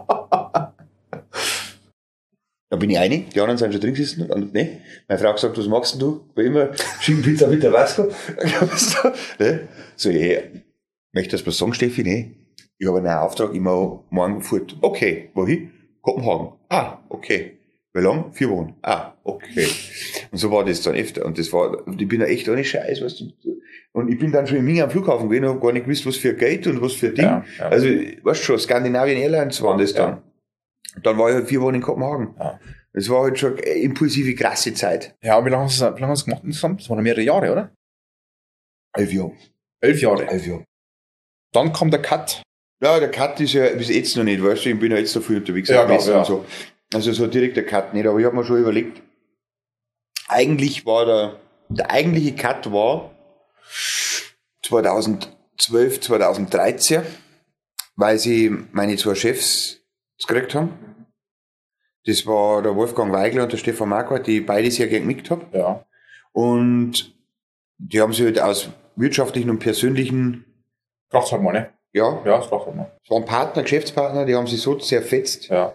Da bin ich einig, die anderen sind schon drin gesessen und ne? Meine Frau gesagt, was machst denn du? Wie immer, schicken Pizza mit der Vasco. Ne? So, ja, möchtest du was sagen, Steffi? Ne? Ich habe einen Auftrag, ich mache morgen fort. Okay, wohin? Kopenhagen. Ah, okay. Wie lang? Vier Wochen. Ah, okay. Und so war das dann öfter. Und das war, und ich bin da echt ohne Scheiß, weißt du. Und ich bin dann schon in Ming am Flughafen gewesen und habe gar nicht gewusst, was für Geld und was für Ding. Ja, ja. Also, weißt du schon, Skandinavien Airlines waren das dann. Ja. Und dann war ich halt vier Wochen in Kopenhagen. Ja. Das war halt schon eine impulsive, krasse Zeit. Ja, wie lange hast du wie lange hast du gemacht insgesamt? Das waren mehrere Jahre, oder? Elf Jahre. Elf Jahre. Elf Jahre. Dann kommt der Cut. Ja, der Cut ist ja bis jetzt noch nicht, weißt du, ich bin ja jetzt so viel unterwegs Ja, gewesen klar, ja. und so. Also so direkt der Cut nicht, aber ich habe mir schon überlegt, eigentlich war der, der eigentliche Cut war zweitausendzwölf, zweitausenddreizehn, weil sie meine zwei Chefs gekriegt haben. Das war der Wolfgang Weigler und der Stefan Marquardt, die ich beide sehr gern genickt habe. Ja. Und die haben sich halt aus wirtschaftlichen und persönlichen, Kracht's halt mal, ne? ja, Ja, das kracht halt mal. es waren Partner, Geschäftspartner, die haben sich so zerfetzt, Ja.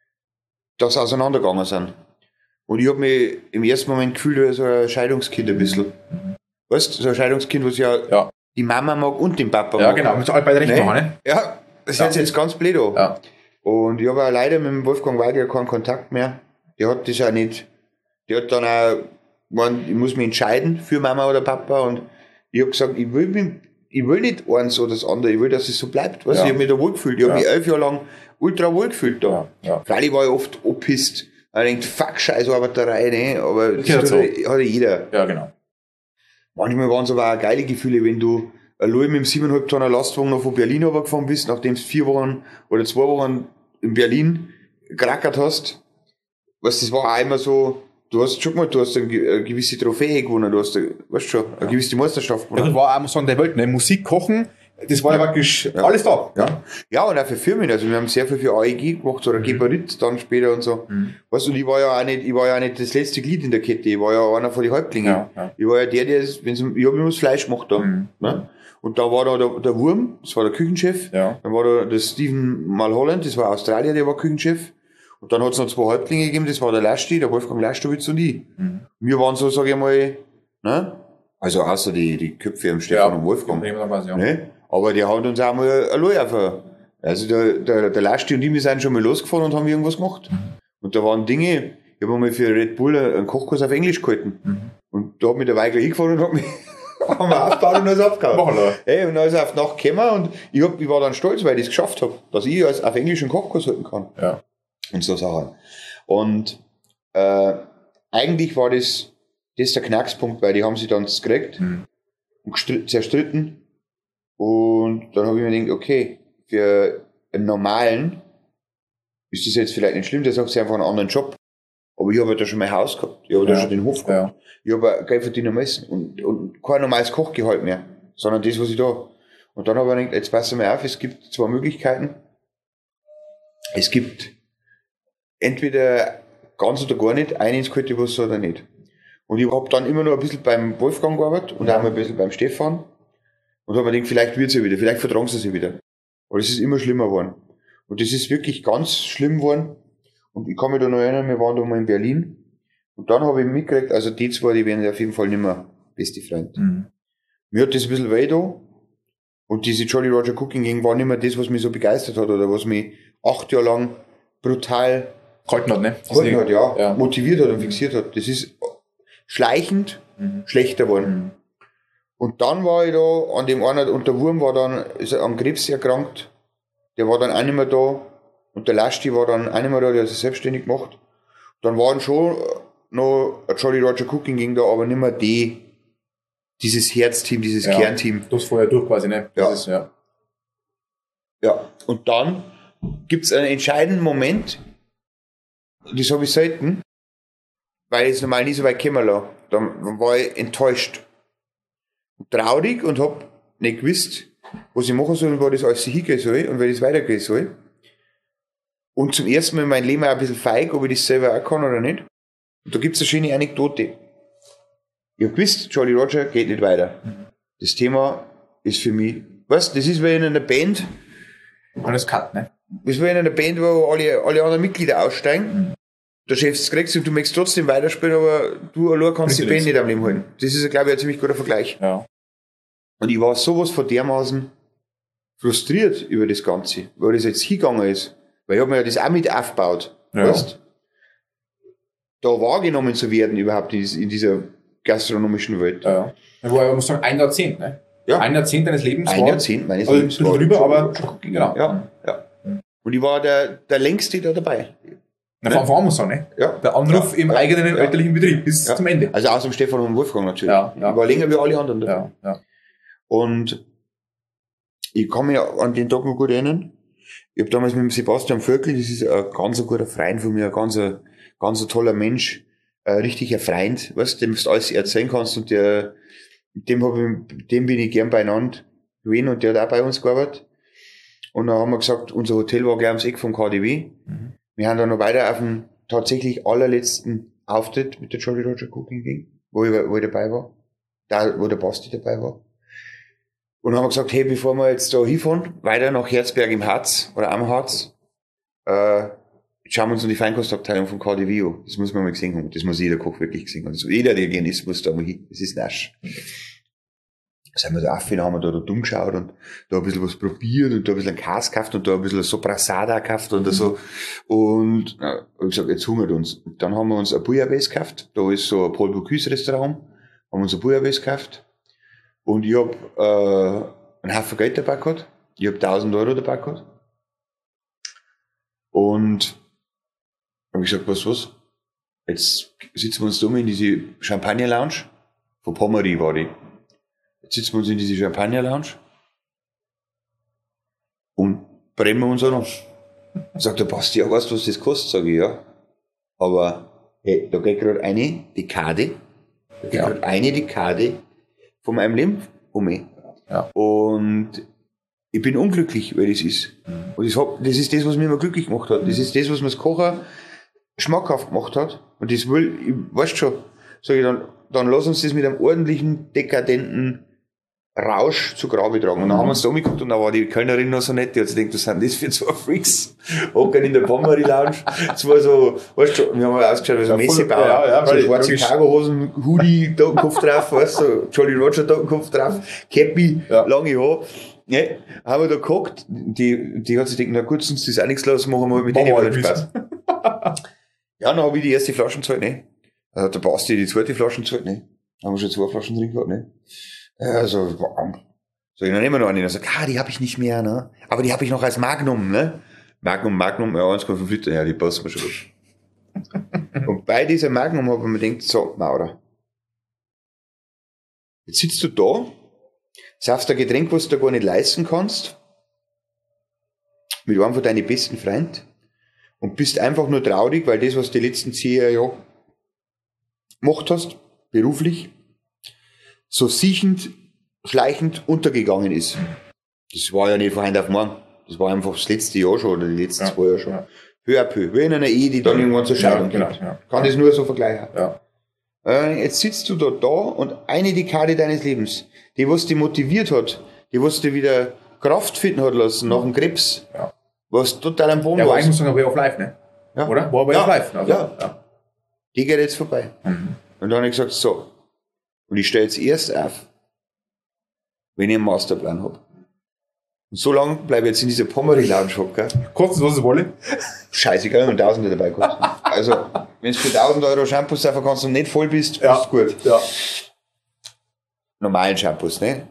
dass sie auseinandergegangen sind. Und ich habe mich im ersten Moment gefühlt wie so ein Scheidungskind ein bisschen. Weißt du, so ein Scheidungskind, was ja, Ja. die Mama mag und den Papa Ja, mag. genau. Müssen alle beide recht Ne? machen, ne? Ja, das Ja. hört sich jetzt ganz blöd an. Ja. Und ich habe auch leider mit dem Wolfgang Weigler keinen Kontakt mehr. Der hat das auch nicht, der hat dann auch, gemeint, ich muss mich entscheiden für Mama oder Papa. Und ich habe gesagt, ich will, mich, ich will nicht eins oder das andere, ich will, dass es so bleibt. Weißt, Ja. ich habe mich da wohl gefühlt. Ich Ja. habe mich elf Jahre lang ultra wohl gefühlt da. Ja, ja. Freilich war ich oft opisst. Ich denkt, fuck, scheiß Arbeiterei, ne? Aber das Gehört hat, so. hat ja jeder. Ja, genau. Manchmal waren es aber auch geile Gefühle, wenn du allein mit dem siebeneinhalb Tonner Lastwagen noch von Berlin runtergefahren bist, nachdem du vier Wochen oder zwei Wochen in Berlin gerackert hast. Was, das war auch immer so, du hast schon mal, du hast eine ge- eine gewisse Trophäe gewonnen, du hast, eine, weißt du schon, eine gewisse Meisterschaft Ja, das gewonnen. war auch, muss sagen, der Welt, ne? Musik, Kochen, das war ja praktisch alles da. Ja. Ja, und auch für Firmen, also wir haben sehr viel für A E G gemacht, oder Geberit dann später und so. Mhm. Weißt du, und ich war ja auch nicht, ich war ja auch nicht das letzte Glied in der Kette, ich war ja einer von den Häuptlingen. Ja, ja. Ich war ja der, der, es- wenn's, um- ich habe immer das Fleisch gemacht da. Mhm. Ne? Und da war da der, der Wurm, das war der Küchenchef. Ja. Dann war da der Stephen Mulholland, das war Australier, der war Küchenchef. Und dann hat es noch zwei Häuptlinge gegeben, das war der Lasti, der Wolfgang Lastowitz und ich. Mhm. Wir waren so, sag ich mal, ne? Also außer die, die Köpfe am Stefan und Wolfgang. Ja, quasi, ja. Ne? Aber die haben uns auch mal allein auf. Also der, der, der Lasti und ich, wir sind schon mal losgefahren und haben irgendwas gemacht. Und da waren Dinge, ich habe mal für Red Bull einen Kochkurs auf Englisch gehalten. Mhm. Und da hat mich der Weigler hingefahren und hat mich haben wir aufgebaut und alles abgehauen. Machen wir. Hey, und dann ist er auf die Nacht gekommen und ich, hab, ich war dann stolz, weil ich es geschafft habe, dass ich als auf Englisch einen Kochkurs halten kann. Ja. Und so Sachen. Und äh, eigentlich war das, das der Knackspunkt, weil die haben sie dann gekriegt. Mhm. zerstritten. Und dann habe ich mir gedacht, okay, für einen normalen ist das jetzt vielleicht nicht schlimm, der sagt, sie einfach einen anderen Job. Aber ich habe ja da schon mein Haus gehabt, ich habe ja da schon den Hof gehabt. Ja. Ich habe ja Geld verdienen müssen und, und kein normales Kochgehalt mehr, sondern das, was ich da. Und dann habe ich gedacht, jetzt passen wir auf, es gibt zwei Möglichkeiten. Es gibt entweder ganz oder gar nicht, ein ins kalte Wasser oder nicht. Und ich habe dann immer noch ein bisschen beim Wolfgang gearbeitet und auch mal ein bisschen beim Stefan. Und habe mir gedacht, vielleicht wird's ja wieder, vielleicht vertragen sie sich wieder. Aber es ist immer schlimmer geworden. Und das ist wirklich ganz schlimm geworden. Und ich kann mich da noch erinnern, wir waren da mal in Berlin. Und dann habe ich mitgekriegt, also die zwei, die werden auf jeden Fall nicht mehr beste Freunde. Mhm. Mir hat das ein bisschen weh da. Und diese Jolly Roger Cooking Gang war nicht mehr das, was mich so begeistert hat oder was mich acht Jahre lang brutal gehalten hat, ne? Gehalten hat, ja, ja. Motiviert hat und fixiert hat. Das ist schleichend mhm. schlechter geworden. Mhm. Und dann war ich da, an dem einen, und der Wurm war dann, ist an Krebs erkrankt. Der war dann auch nicht mehr da. Und der Lasti war dann auch nicht mehr da, der hat sich selbstständig gemacht. Dann waren schon noch ein Jolly Roger Cooking Gang da, aber nicht mehr die, dieses Herzteam, dieses ja, Kernteam. Das vorher durch quasi, ne? Ja. Ist, ja. Ja. Und dann gibt's einen entscheidenden Moment, das habe ich selten, weil ich es normal nie so weit gekommen lasse. Dann war ich enttäuscht. Traurig und hab nicht gewusst, was ich machen soll und wo das alles hingehen soll und wie das weitergehen soll. Und zum ersten Mal in meinem Leben auch ein bisschen feig, ob ich das selber auch kann oder nicht. Und da gibt's eine schöne Anekdote. Ich hab gewusst, Jolly Roger geht nicht weiter. Das Thema ist für mich, weißt du, das ist wie in einer Band. Alles cut, ne? Das ist wie in einer Band, wo alle, alle anderen Mitglieder aussteigen. Der Chef es kriegst und du möchtest trotzdem weiterspielen, aber du allein kannst die Band nicht am Leben halten. Das ist, glaube ich, ein ziemlich guter Vergleich. Ja. Und ich war sowas von dermaßen frustriert über das Ganze, weil das jetzt hingegangen ist. Weil ich habe mir ja das auch mit aufgebaut. Ja. Weißt? Da wahrgenommen zu werden überhaupt in dieser gastronomischen Welt. Ja. Ja, wo ich muss sagen, ein Jahrzehnt, ne? Ja. Ein Jahrzehnt deines Lebens. Ein war, Jahrzehnt meines also Lebens. Also drüber, aber genau. Ja, ja. Und ich war der, der längste da dabei. Na, von Anfang an muss man sagen, ne? Ja. Der Anruf ja. im ja. eigenen ja. elterlichen Betrieb bis ja. zum Ende. Also außer dem Stefan und Wolfgang natürlich. Ja, ja. Ich war länger wie alle anderen dabei. Ja, ja. Und ich kann mich an den Tag noch gut erinnern. Ich habe damals mit dem Sebastian Völkel, das ist ein ganz guter Freund von mir, ein ganz, ganz toller Mensch, ein richtiger Freund, weißt, dem du alles erzählen kannst und der, dem, hab ich, dem bin ich gern beieinander gewesen und der hat auch bei uns gearbeitet. Und dann haben wir gesagt, unser Hotel war gleich ums Eck vom K D W. Mhm. Wir haben dann noch weiter auf den tatsächlich allerletzten Auftritt mit der Jolly Roger Cooking Gang, wo ich, wo ich dabei war, da, wo der Basti dabei war. Und dann haben wir gesagt, hey, bevor wir jetzt da hinfahren, weiter nach Herzberg im Harz oder am Harz, äh, schauen wir uns noch die Feinkostabteilung von K D W an. Das muss man mal gesehen haben. Das muss jeder Koch wirklich gesehen haben. Also jeder, der gern isst, muss da mal hin. Das ist nasch. Da sind wir da aufgefahren, haben wir da, da dumm geschaut und da ein bisschen was probiert und da ein bisschen einen Käse gekauft und da ein bisschen Soprasada gekauft und so. Und na, hab ich gesagt, jetzt hungert uns. Und dann haben wir uns ein Bouillabaisse gekauft. Da ist so ein Paul Bocuse Restaurant. Haben wir uns ein Bouillabaisse gekauft. Und ich hab äh, einen Haufen Geld dabei gehabt. Ich hab tausend Euro dabei gehabt. Und hab ich gesagt, was, was? Jetzt sitzen wir uns da mal in diese Champagner-Lounge. Von Pommery war die. Jetzt sitzen wir uns in diese Champagner-Lounge und brennen wir uns an. Sagt der Basti, ja, weißt du, was das kostet? Sag ich, ja. Aber hey, da geht gerade eine Dekade, da geht ja. gerade eine Dekade von meinem Leben um mich. Ja. Und ich bin unglücklich, weil das ist. Mhm. Und das, hab, das ist das, was mich immer glücklich gemacht hat. Das ist das, was mir das Kochen schmackhaft gemacht hat. Und das will, ich weißt schon, sag ich dann, dann lass uns das mit einem ordentlichen, dekadenten Rausch zu Grabe tragen. Und dann haben wir uns da umgeguckt und da war die Kölnerin noch so nett, die hat sich gedacht, was sind das für zwei Freaks? Hocken in der Pommery Lounge. Zwar so, weißt du, wir haben mal ausgeschaut, wie so ein Messebauer, ja, ja, so schwarze Cargohosen, Hoodie, Totenkopf drauf, weißt du, so Jolly Roger Totenkopf drauf, Cappy, ja. lange Haar. Ja, haben wir da geguckt, die, die hat sich gedacht, na gut, sonst ist auch nichts los, machen wir halt mit denen mal den Spaß. Ja, dann habe ich die erste Flasche gezahlt, ne? Dann hat der Basti die zweite Flasche gezahlt, ne? Haben wir schon zwei Flaschen drin gehabt, ne? Also, so, dann nehmen wir noch eine. Dann sagt, ah, die habe ich nicht mehr, ne? Aber die habe ich noch als Magnum, ne? Magnum, Magnum, ja, eins Komma fünf Liter, ja, die passen mir schon gut. Und bei dieser Magnum habe ich mir gedacht, so, Maurer. Jetzt sitzt du da saufst ein Getränk, was du da gar nicht leisten kannst, mit einem von deinen besten Freunden und bist einfach nur traurig, weil das, was du die letzten zehn Jahre gemacht hast, beruflich, so siechend, schleichend untergegangen ist. Das war ja nicht von heute auf morgen. Das war einfach das letzte Jahr schon oder die letzten ja, zwei Jahre schon. Ja. Peu à peu. Wie in einer Ehe, die dann irgendwann zur Scheidung ja, geht. Genau, ja. Kann das nur so vergleichen. Ja. Äh, jetzt sitzt du da, da und eine Dekade deines Lebens, die was dich motiviert hat, die was dich wieder Kraft finden hat lassen nach dem Krebs, ja. was total am Boden war. Ja, war. eigentlich muss man Way of Life, ne? Ja. Oder? War Way ja. of Life. Also, ja. ja. Die geht jetzt vorbei. Mhm. Und dann habe ich gesagt, so. Und ich stehe jetzt erst auf, wenn ich einen Masterplan habe. Und so lange bleibe ich jetzt in dieser Pommery-Lounge hocken. Kostet was es wolle? Scheißegal, wenn Tausende dabei kostet. Also, wenn du für tausend Euro Shampoos saufen kannst und nicht voll bist, ja. ist gut. Ja. Normalen Shampoos, ne?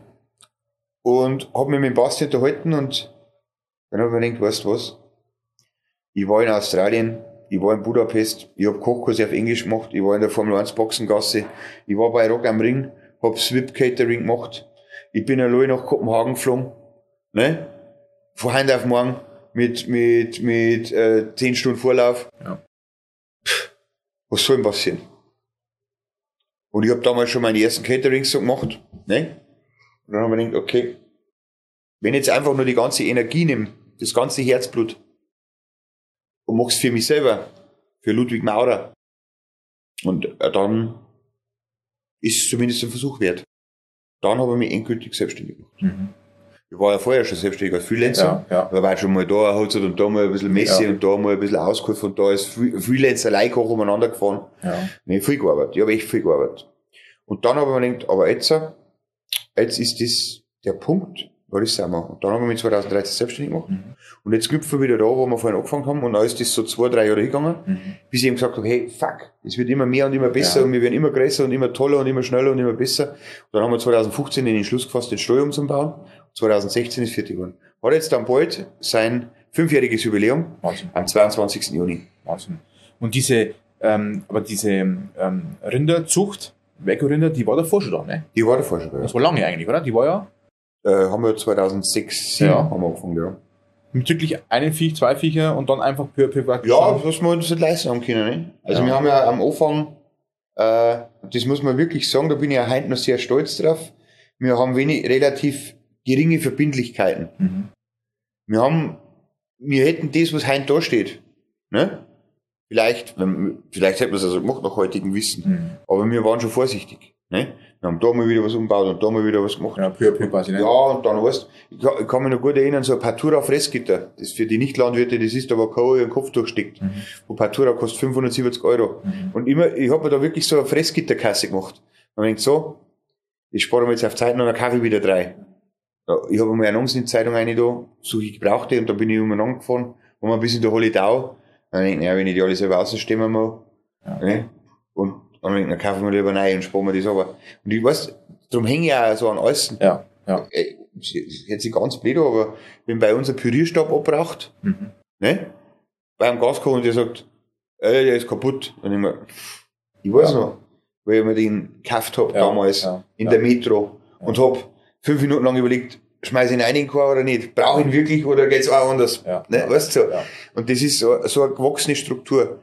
Und habe mich mit dem Basti unterhalten und dann habe ich mir gedacht, weißt du was? Ich war in Australien, ich war in Budapest, ich habe Kochkurse auf Englisch gemacht, ich war in der Formel eins Boxengasse, ich war bei Rock am Ring, habe Swip Catering gemacht, ich bin allein nach Kopenhagen geflogen, ne? Von heute auf morgen mit, mit, mit äh, zehn Stunden Vorlauf. Ja. Was soll denn passieren? Und ich habe damals schon meine ersten Caterings so gemacht, ne? Und dann habe ich gedacht, okay, wenn ich jetzt einfach nur die ganze Energie nehme, das ganze Herzblut und mach's für mich selber, für Ludwig Maurer, und äh, dann ist es zumindest ein Versuch wert. Dann habe ich mich endgültig selbstständig gemacht. Mhm. Ich war ja vorher schon selbstständig als Freelancer. Ja, ja. Ich war schon mal da, hat und da mal ein bisschen Messe ja. und da mal ein bisschen Auskunft und da ist Freelancer Leihkoch umeinander gefahren. Ja. Nee, viel gearbeitet. Ich habe echt viel gearbeitet. Und dann habe ich mir gedacht, aber jetzt, jetzt ist das der Punkt, was ich sagen wir. Und dann habe ich mich zweitausenddreizehn selbstständig gemacht. Mhm. Und jetzt knüpfen wir wieder da, wo wir vorhin angefangen haben. Und dann ist das so zwei, drei Jahre hingegangen, mhm. bis ich eben gesagt habe, hey, fuck, es wird immer mehr und immer besser ja. und wir werden immer größer und immer toller und immer schneller und immer besser. Und dann haben wir zweitausendfünfzehn den Entschluss gefasst, den Stall umzubauen. zweitausendsechzehn ist fertig geworden. Hat jetzt dann bald sein fünfjähriges Jubiläum Wahnsinn. Am zweiundzwanzigsten Juni. Wahnsinn. Und diese, ähm, aber diese ähm, Rinderzucht, Weko-Rinder, die war davor schon da, ne? Die war davor schon da. Das war lange eigentlich, oder? Die war ja... Äh, haben wir zweitausendsechs, ja. haben wir angefangen, ja. Mit wirklich einen Viech, zwei Viecher und dann einfach peu peu peu. Ja, was wir uns nicht leisten haben können, ne? Also ja. wir haben ja am Anfang, äh, das muss man wirklich sagen, da bin ich ja heute noch sehr stolz drauf, wir haben wenig, relativ geringe Verbindlichkeiten. Mhm. Wir haben, wir hätten das, was heute da steht, ne? Vielleicht, vielleicht hätten wir es also gemacht nach heutigem Wissen, mhm. aber wir waren schon vorsichtig, ne? Wir haben da mal wieder was umgebaut und da mal wieder was gemacht. Ja, peu à peu quasi, ne? Ja, und dann weißt du, ich kann, ich kann mich noch gut erinnern, so ein Partura Fressgitter, das für die Nicht-Landwirte, das ist da, wo K O ihren Kopf durchsteckt. Mhm. Wo Partura kostet fünfhundertsiebzig Euro. Mhm. Und immer, ich habe mir da wirklich so eine Fressgitterkasse gemacht. Und ich denke so, ich spare mir jetzt auf Zeit und dann kaufe ich wieder drei. Ja, ich habe mir Annoncen in die Zeitung rein da, suche ich Gebrauchte und dann bin ich umeinander gefahren, waren wir bis in der Holidau. Dann denke ich, naja, wenn ich die alle selber ausstemmen mal, ja. ne? Und dann denke ich, dann kaufen wir lieber rein und sparen wir das aber. Und ich weiß, darum hänge ich auch so an alles. Ja, ja. Jetzt sich ganz blöd, aber wenn bei uns ein Pürierstab abbraucht, mhm. ne? Bei einem Gaskocher und der sagt, ey, der ist kaputt. Dann ich mir, ich weiß ja. noch, weil ich mir den gekauft habe ja, damals ja, in ja. der Metro ja. und habe fünf Minuten lang überlegt, schmeiße ich ihn rein in den Korb oder nicht? Brauche ich ihn wirklich oder geht's auch anders? Ja. Ne? Weißt du so? Ja. Und das ist so, so eine gewachsene Struktur.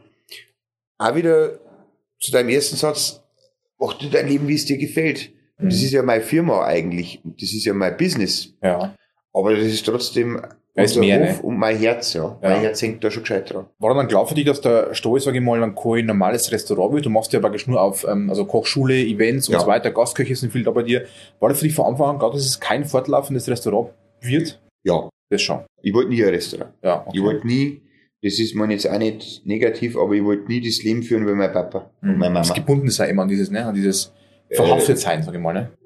Auch wieder zu deinem ersten Satz, mach dir dein Leben, wie es dir gefällt. Mhm. Das ist ja meine Firma eigentlich. Das ist ja mein Business. Ja. Aber das ist trotzdem unser mehr, Hof ne? und mein Herz, ja. ja. Mein Herz hängt da schon gescheit dran. War dann klar für dich, dass der Stall, sage ich mal, dann kein normales Restaurant wird? Du machst ja praktisch nur auf also Kochschule, Events und ja. so weiter, Gastköche sind viel da bei dir. War das für dich von Anfang an klar, dass es kein fortlaufendes Restaurant wird? Ja. Das schon. Ich wollte nie ein Restaurant. Ja, okay. Ich wollte nie, das ist man jetzt auch nicht negativ, aber ich wollte nie das Leben führen wie mein Papa mhm. und meine Mama. Das gebunden sein immer an dieses, ne, an dieses verhaftet sein, sag ich mal, ne?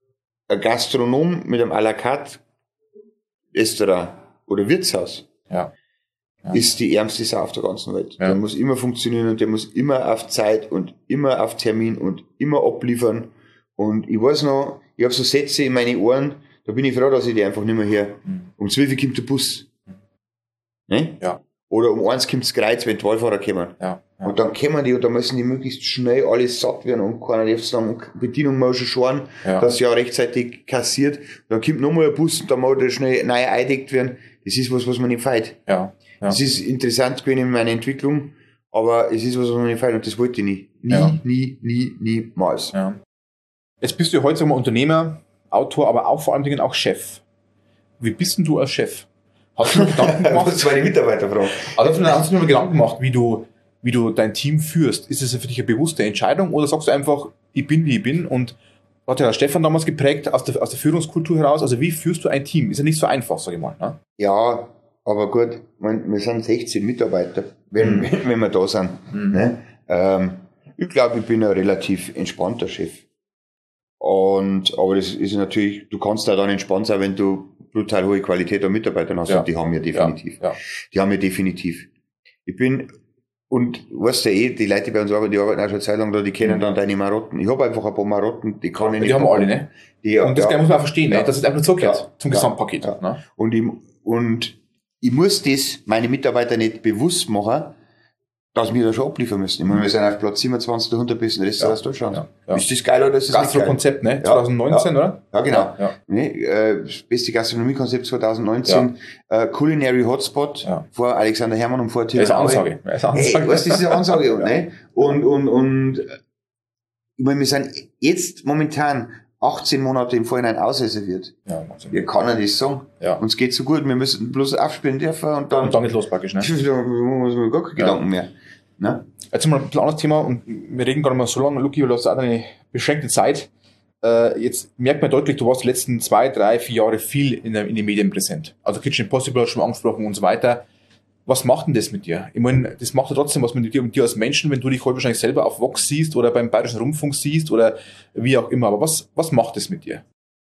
Ein Gastronom mit einem à la carte Restaurant oder Wirtshaus ja. Ja. ist die ärmste Sau auf der ganzen Welt. Ja. Der muss immer funktionieren und der muss immer auf Zeit und immer auf Termin und immer abliefern. Und ich weiß noch, ich habe so Sätze in meine Ohren, da bin ich froh, dass ich die einfach nicht mehr höre. Mhm. Um zwölf Uhr kommt der Bus. Mhm. Ne? Ja. Oder um eins kommt das Kreuz, wenn die Wallfahrer kommen. Ja. Ja. Und dann kommen die und da müssen die möglichst schnell alles satt werden und keiner darf sagen, Bedienung mal schon schauen, ja. dass sie ja rechtzeitig kassiert. Dann kommt nochmal ein Bus und dann muss da schnell neu eingedeckt werden. Das ist was, was man nicht feiert. Ja. Ja. Das ist interessant gewesen in meiner Entwicklung, aber es ist was, was man nicht feiert und das wollte ich nie. Nie, ja. nie, nie, niemals. Ja. Jetzt bist du heute sagen wir, Unternehmer, Autor, aber auch vor allen Dingen auch Chef. Wie bist denn du als Chef? Hast du mir Gedanken gemacht? Das war die Mitarbeiterfrage. Also hast du mir mal Gedanken gemacht, wie du wie du dein Team führst. Ist es für dich eine bewusste Entscheidung oder sagst du einfach, ich bin, wie ich bin und hat ja Stefan damals geprägt aus der, aus der Führungskultur heraus. Also wie führst du ein Team? Ist ja nicht so einfach, sage ich mal. Ne? Ja, aber gut, man, wir sind sechzehn Mitarbeiter, wenn, mhm. wenn wir da sind. Mhm. Ne? Ähm, ich glaube, ich bin ein relativ entspannter Chef. Und, aber das ist natürlich, du kannst da dann entspannt sein, wenn du brutal hohe Qualität an Mitarbeitern hast. Ja. Und die haben wir definitiv. Ja. Ja. Die haben wir definitiv. Ich bin, und weißt du eh, die Leute, die bei uns arbeiten, die arbeiten auch schon Zeit lang da, die kennen mhm. dann deine Marotten. Ich habe einfach ein paar Marotten, die kann ich nicht. Die haben wir alle, ne? Die, und das ja, muss man auch verstehen, ja. ne? Dass es einfach nur zugehört ja. zum ja. Gesamtpaket. Ja. Ne? Und, ich, und ich muss das meine Mitarbeiter nicht bewusst machen, dass wir da schon abliefern müssen. Ich meine, wir sind auf Platz siebenundzwanzig der hundert besten Restaurants ja. Deutschlands. Ja. Ja. Ist das geil oder ist das nicht geil? Gastro-Konzept, ne? zwanzig neunzehn, ja. oder? Ja, genau. Ja. Nee, äh, das beste Gastronomiekonzept zwanzig neunzehn. Ja. Äh, Culinary Hotspot ja. vor Alexander Herrmann und vor Thilo. Das ist eine Ansage. Das ist eine Ansage. Hey, weißt du, das ist eine Ansage. ja. ne? Und, und, und, ich meine, wir sind jetzt momentan achtzehn Monate im Vorhinein ausreserviert. Ja, wir können das sagen. Ja. Uns geht so gut, wir müssen bloß aufspielen dürfen und dann. Und dann geht's los praktisch, ne? Da muss man gar keine Gedanken ja. mehr. Ne? Jetzt mal ein bisschen anderes Thema und wir reden gar nicht mal so lange, Luki, weil du hast auch eine beschränkte Zeit. Äh, jetzt merkt man deutlich, du warst die letzten zwei, drei, vier Jahre viel in, der, in den Medien präsent. Also Kitchen Impossible hast du schon angesprochen und so weiter. Was macht denn das mit dir? Ich meine, das macht ja trotzdem was mit dir, mit dir als Menschen, wenn du dich heute wahrscheinlich selber auf Vox siehst oder beim Bayerischen Rundfunk siehst oder wie auch immer. Aber was, was macht das mit dir?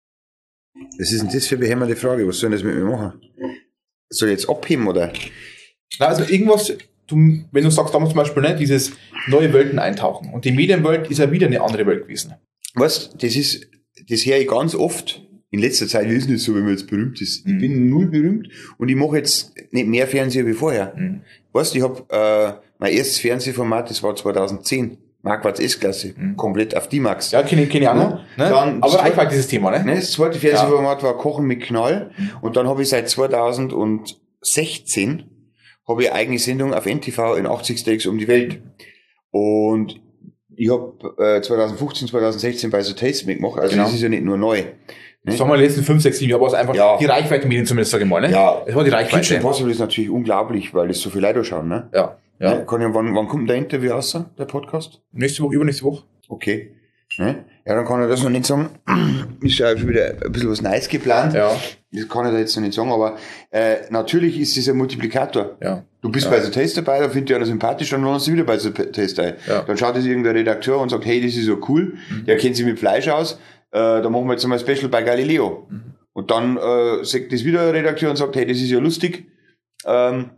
Was ist denn das für eine behämmerte Frage? Was soll das mit mir machen? Soll ich jetzt abheben oder? Na, also irgendwas... Du, wenn du sagst, damals zum Beispiel, ne, dieses neue Welten eintauchen. Und die Medienwelt ist ja wieder eine andere Welt gewesen. Weißt, das ist, das höre ich ganz oft. In letzter Zeit ist es nicht so, wenn man jetzt berühmt ist. Mhm. Ich bin null berühmt und ich mache jetzt nicht mehr Fernseher wie vorher. Mhm. Weißt, ich habe, äh, mein erstes Fernsehformat, das war zweitausendzehn. Marquards S-Klasse. Mhm. Komplett auf D-Max. Ja, kenne kenn ich auch noch. Ne? Dann aber eigentlich war dieses Thema, ne? ne? Das zweite Fernsehformat ja. war Kochen mit Knall. Mhm. Und dann habe ich seit zweitausendsechzehn habe ich eine eigene Sendung auf N T V in achtzig Steaks um die Welt. Und ich habe äh, zweitausendfünfzehn, zweitausendsechzehn bei The Taste mitgemacht, also genau. das ist ja nicht nur neu. Ne? Sagen wir die letzten fünf, sechs, sieben Jahre war es einfach ja. die Reichweite Medien zumindest, sage ich mal. Ne? Ja, es war die Reichweite. Kitchen Impossible ist natürlich unglaublich, weil es so viele Leute schauen. Ne? Ja. ja. Ne? Kann ich, wann, wann kommt der Interview raus, der Podcast? Nächste Woche, übernächste Woche. Okay. Ne? Ja, dann kann ich das noch nicht sagen. Ist ja schon wieder ein bisschen was Neues geplant. Ja. Das kann ich da jetzt noch nicht sagen, aber äh, natürlich ist es ein Multiplikator. Ja. Du bist ja. bei The Taste dabei, da findet ihr einer sympathisch, dann lohnt du wieder bei The Taste ein. Ja. Dann schaut es irgendein Redakteur und sagt, hey, das ist so cool, mhm. der kennt sich mit Fleisch aus, äh, da machen wir jetzt einmal ein Special bei Galileo. Mhm. Und dann äh, sagt das wieder ein Redakteur und sagt, hey, das ist ja lustig. Ähm,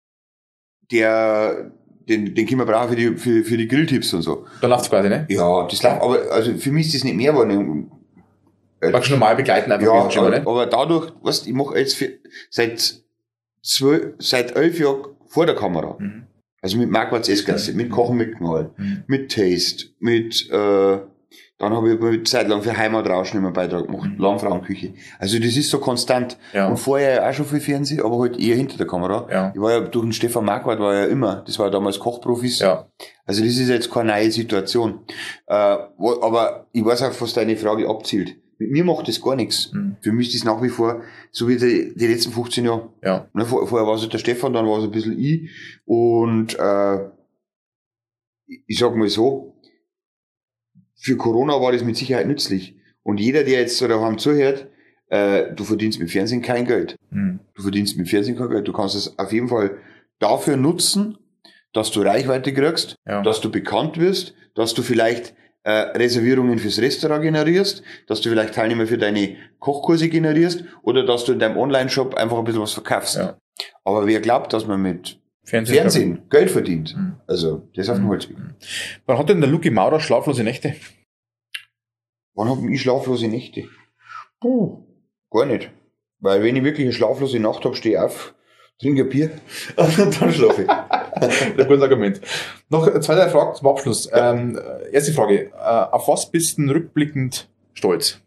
der Den, den können wir brauchen für die, für, für die Grilltipps und so. Da läuft's quasi, ne? Ja, das läuft, aber also für mich ist das nicht mehr, aber ne, äh, Magst du normal begleiten einfach ja, schon, aber, ne? aber dadurch, weißt ich mache jetzt für, seit zwölf, seit elf Jahren vor der Kamera. Mhm. Also mit Marquards S-Klasse, mhm. mit Kochen mit Knall, mhm. mit Taste, mit, äh, dann habe ich eine Zeit lang für Heimatrauschen immer einen Beitrag gemacht, mhm. Langfrauenküche. Also das ist so konstant. Ja. Und vorher auch schon viel Fernsehen, aber halt eher hinter der Kamera. Ja. Ich war ja durch den Stefan Marquardt war ja immer, das war ja damals Kochprofis. Ja. Also das ist jetzt keine neue Situation. Äh, wo, aber ich weiß auch, was deine Frage abzielt. Mit mir macht das gar nichts. Mhm. Für mich ist das nach wie vor, so wie die, die letzten fünfzehn Jahre. Ja. Ne, vor, vorher war es halt der Stefan, dann war es ein bisschen ich. Und äh, ich sag mal so, für Corona war das mit Sicherheit nützlich. Und jeder, der jetzt so daheim zuhört, äh, du verdienst mit Fernsehen kein Geld. Mhm. Du verdienst mit Fernsehen kein Geld. Du kannst es auf jeden Fall dafür nutzen, dass du Reichweite kriegst, ja. dass du bekannt wirst, dass du vielleicht äh, Reservierungen fürs Restaurant generierst, dass du vielleicht Teilnehmer für deine Kochkurse generierst oder dass du in deinem Online-Shop einfach ein bisschen was verkaufst. Ja. Aber wer glaubt, dass man mit Fernsehen, Fernsehen Geld verdient, mhm. also das auf dem Holzweg. Mhm. Wann hat denn der Luki Maurer schlaflose Nächte? Wann habe ich schlaflose Nächte? Puh, gar nicht. Weil wenn ich wirklich eine schlaflose Nacht habe, stehe ich auf, trinke ein Bier und dann schlafe ich. Ein gutes Argument. Noch zwei, drei Fragen zum Abschluss. Ja. Ähm, erste Frage. Äh, auf was bist du rückblickend stolz?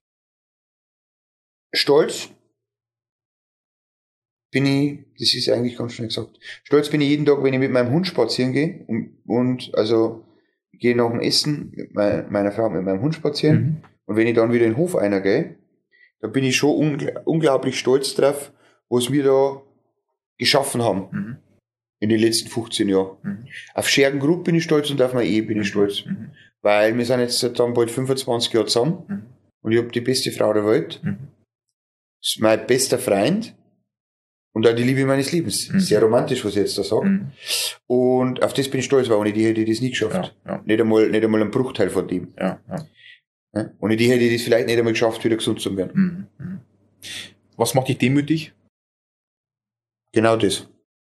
Stolz bin ich, das ist eigentlich ganz schnell gesagt, stolz bin ich jeden Tag, wenn ich mit meinem Hund spazieren gehe und, und also ich gehe nach dem Essen mit meiner Frau mit meinem Hund spazieren mhm. und wenn ich dann wieder in den Hof eingehe, da bin ich schon ungl- unglaublich stolz drauf, was wir da geschaffen haben mhm. in den letzten fünfzehn Jahren. Mhm. Auf Schergengrub bin ich stolz und auf meine Ehe bin ich stolz, mhm. weil wir sind jetzt dann bald fünfundzwanzig Jahre zusammen mhm. und ich habe die beste Frau der Welt. Mhm. Das ist mein bester Freund und auch die Liebe meines Lebens. Mhm. Sehr romantisch, was ich jetzt da sage. Mhm. Und auf das bin ich stolz, weil ohne die hätte ich das nie geschafft. Ja, ja. Nicht einmal, nicht einmal ein Bruchteil von dem. Ja, ja. Ja? Ohne die hätte ich das vielleicht nicht einmal geschafft, wieder gesund zu werden. Mhm. Was macht dich demütig? Genau das.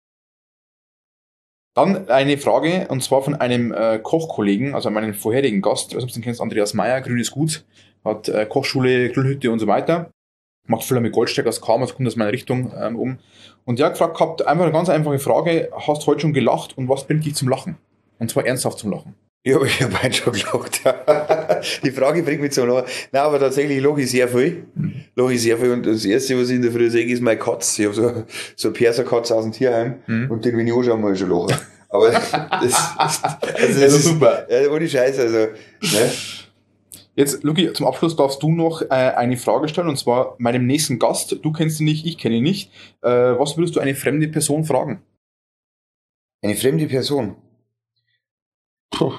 Dann eine Frage, und zwar von einem äh, Kochkollegen, also meinem vorherigen Gast, ich weiß nicht, ob du den kennst, Andreas Meyer, Grünes Gut, hat äh, Kochschule, Grillhütte und so weiter. Macht viel mit Goldsteig aus Kam, also kommt aus meiner Richtung ähm, um. Und der hat gefragt gehabt, einfach eine ganz einfache Frage, hast du heute schon gelacht und was bringt dich zum Lachen? Und zwar ernsthaft zum Lachen. Ja, ich habe heute schon gelacht. Die Frage bringt mich zum Lachen. Nein, aber tatsächlich lache ich sehr viel. Mhm. Lache ich sehr viel. Und das Erste, was ich in der Früh sehe, ist meine Katze. Ich habe so, so eine Perserkatze aus dem Tierheim mhm. und den, wenn ich anschaue, mal schon lachen. Aber das, das, also das also ist super. Ja, ohne Scheiß, also, ne? Jetzt, Luki, zum Abschluss darfst du noch äh, eine Frage stellen, und zwar meinem nächsten Gast. Du kennst ihn nicht, ich kenne ihn nicht. Äh, was würdest du eine fremde Person fragen? Eine fremde Person? Puh.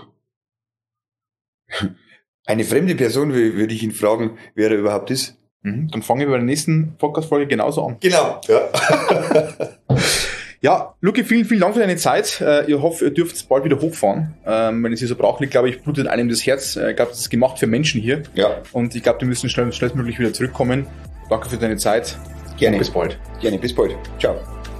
Eine fremde Person würde ich ihn fragen, wer er überhaupt ist. Mhm, dann fangen wir bei der nächsten Podcast-Folge genauso an. Genau, ja. Ja, Luki, vielen, vielen Dank für deine Zeit. Ich hoffe, ihr dürft bald wieder hochfahren. Wenn es hier so braucht, glaube ich, blutet einem das Herz. Ich glaube, das ist gemacht für Menschen hier. Ja. Und ich glaube, die müssen schnell, schnellstmöglich wieder zurückkommen. Danke für deine Zeit. Gerne. Und bis bald. Gerne, bis bald. Ciao.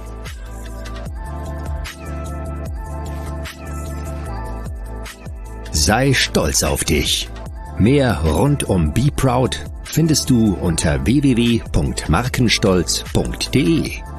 Sei stolz auf dich. Mehr rund um Be Proud findest du unter w w w punkt markenstolz punkt d e.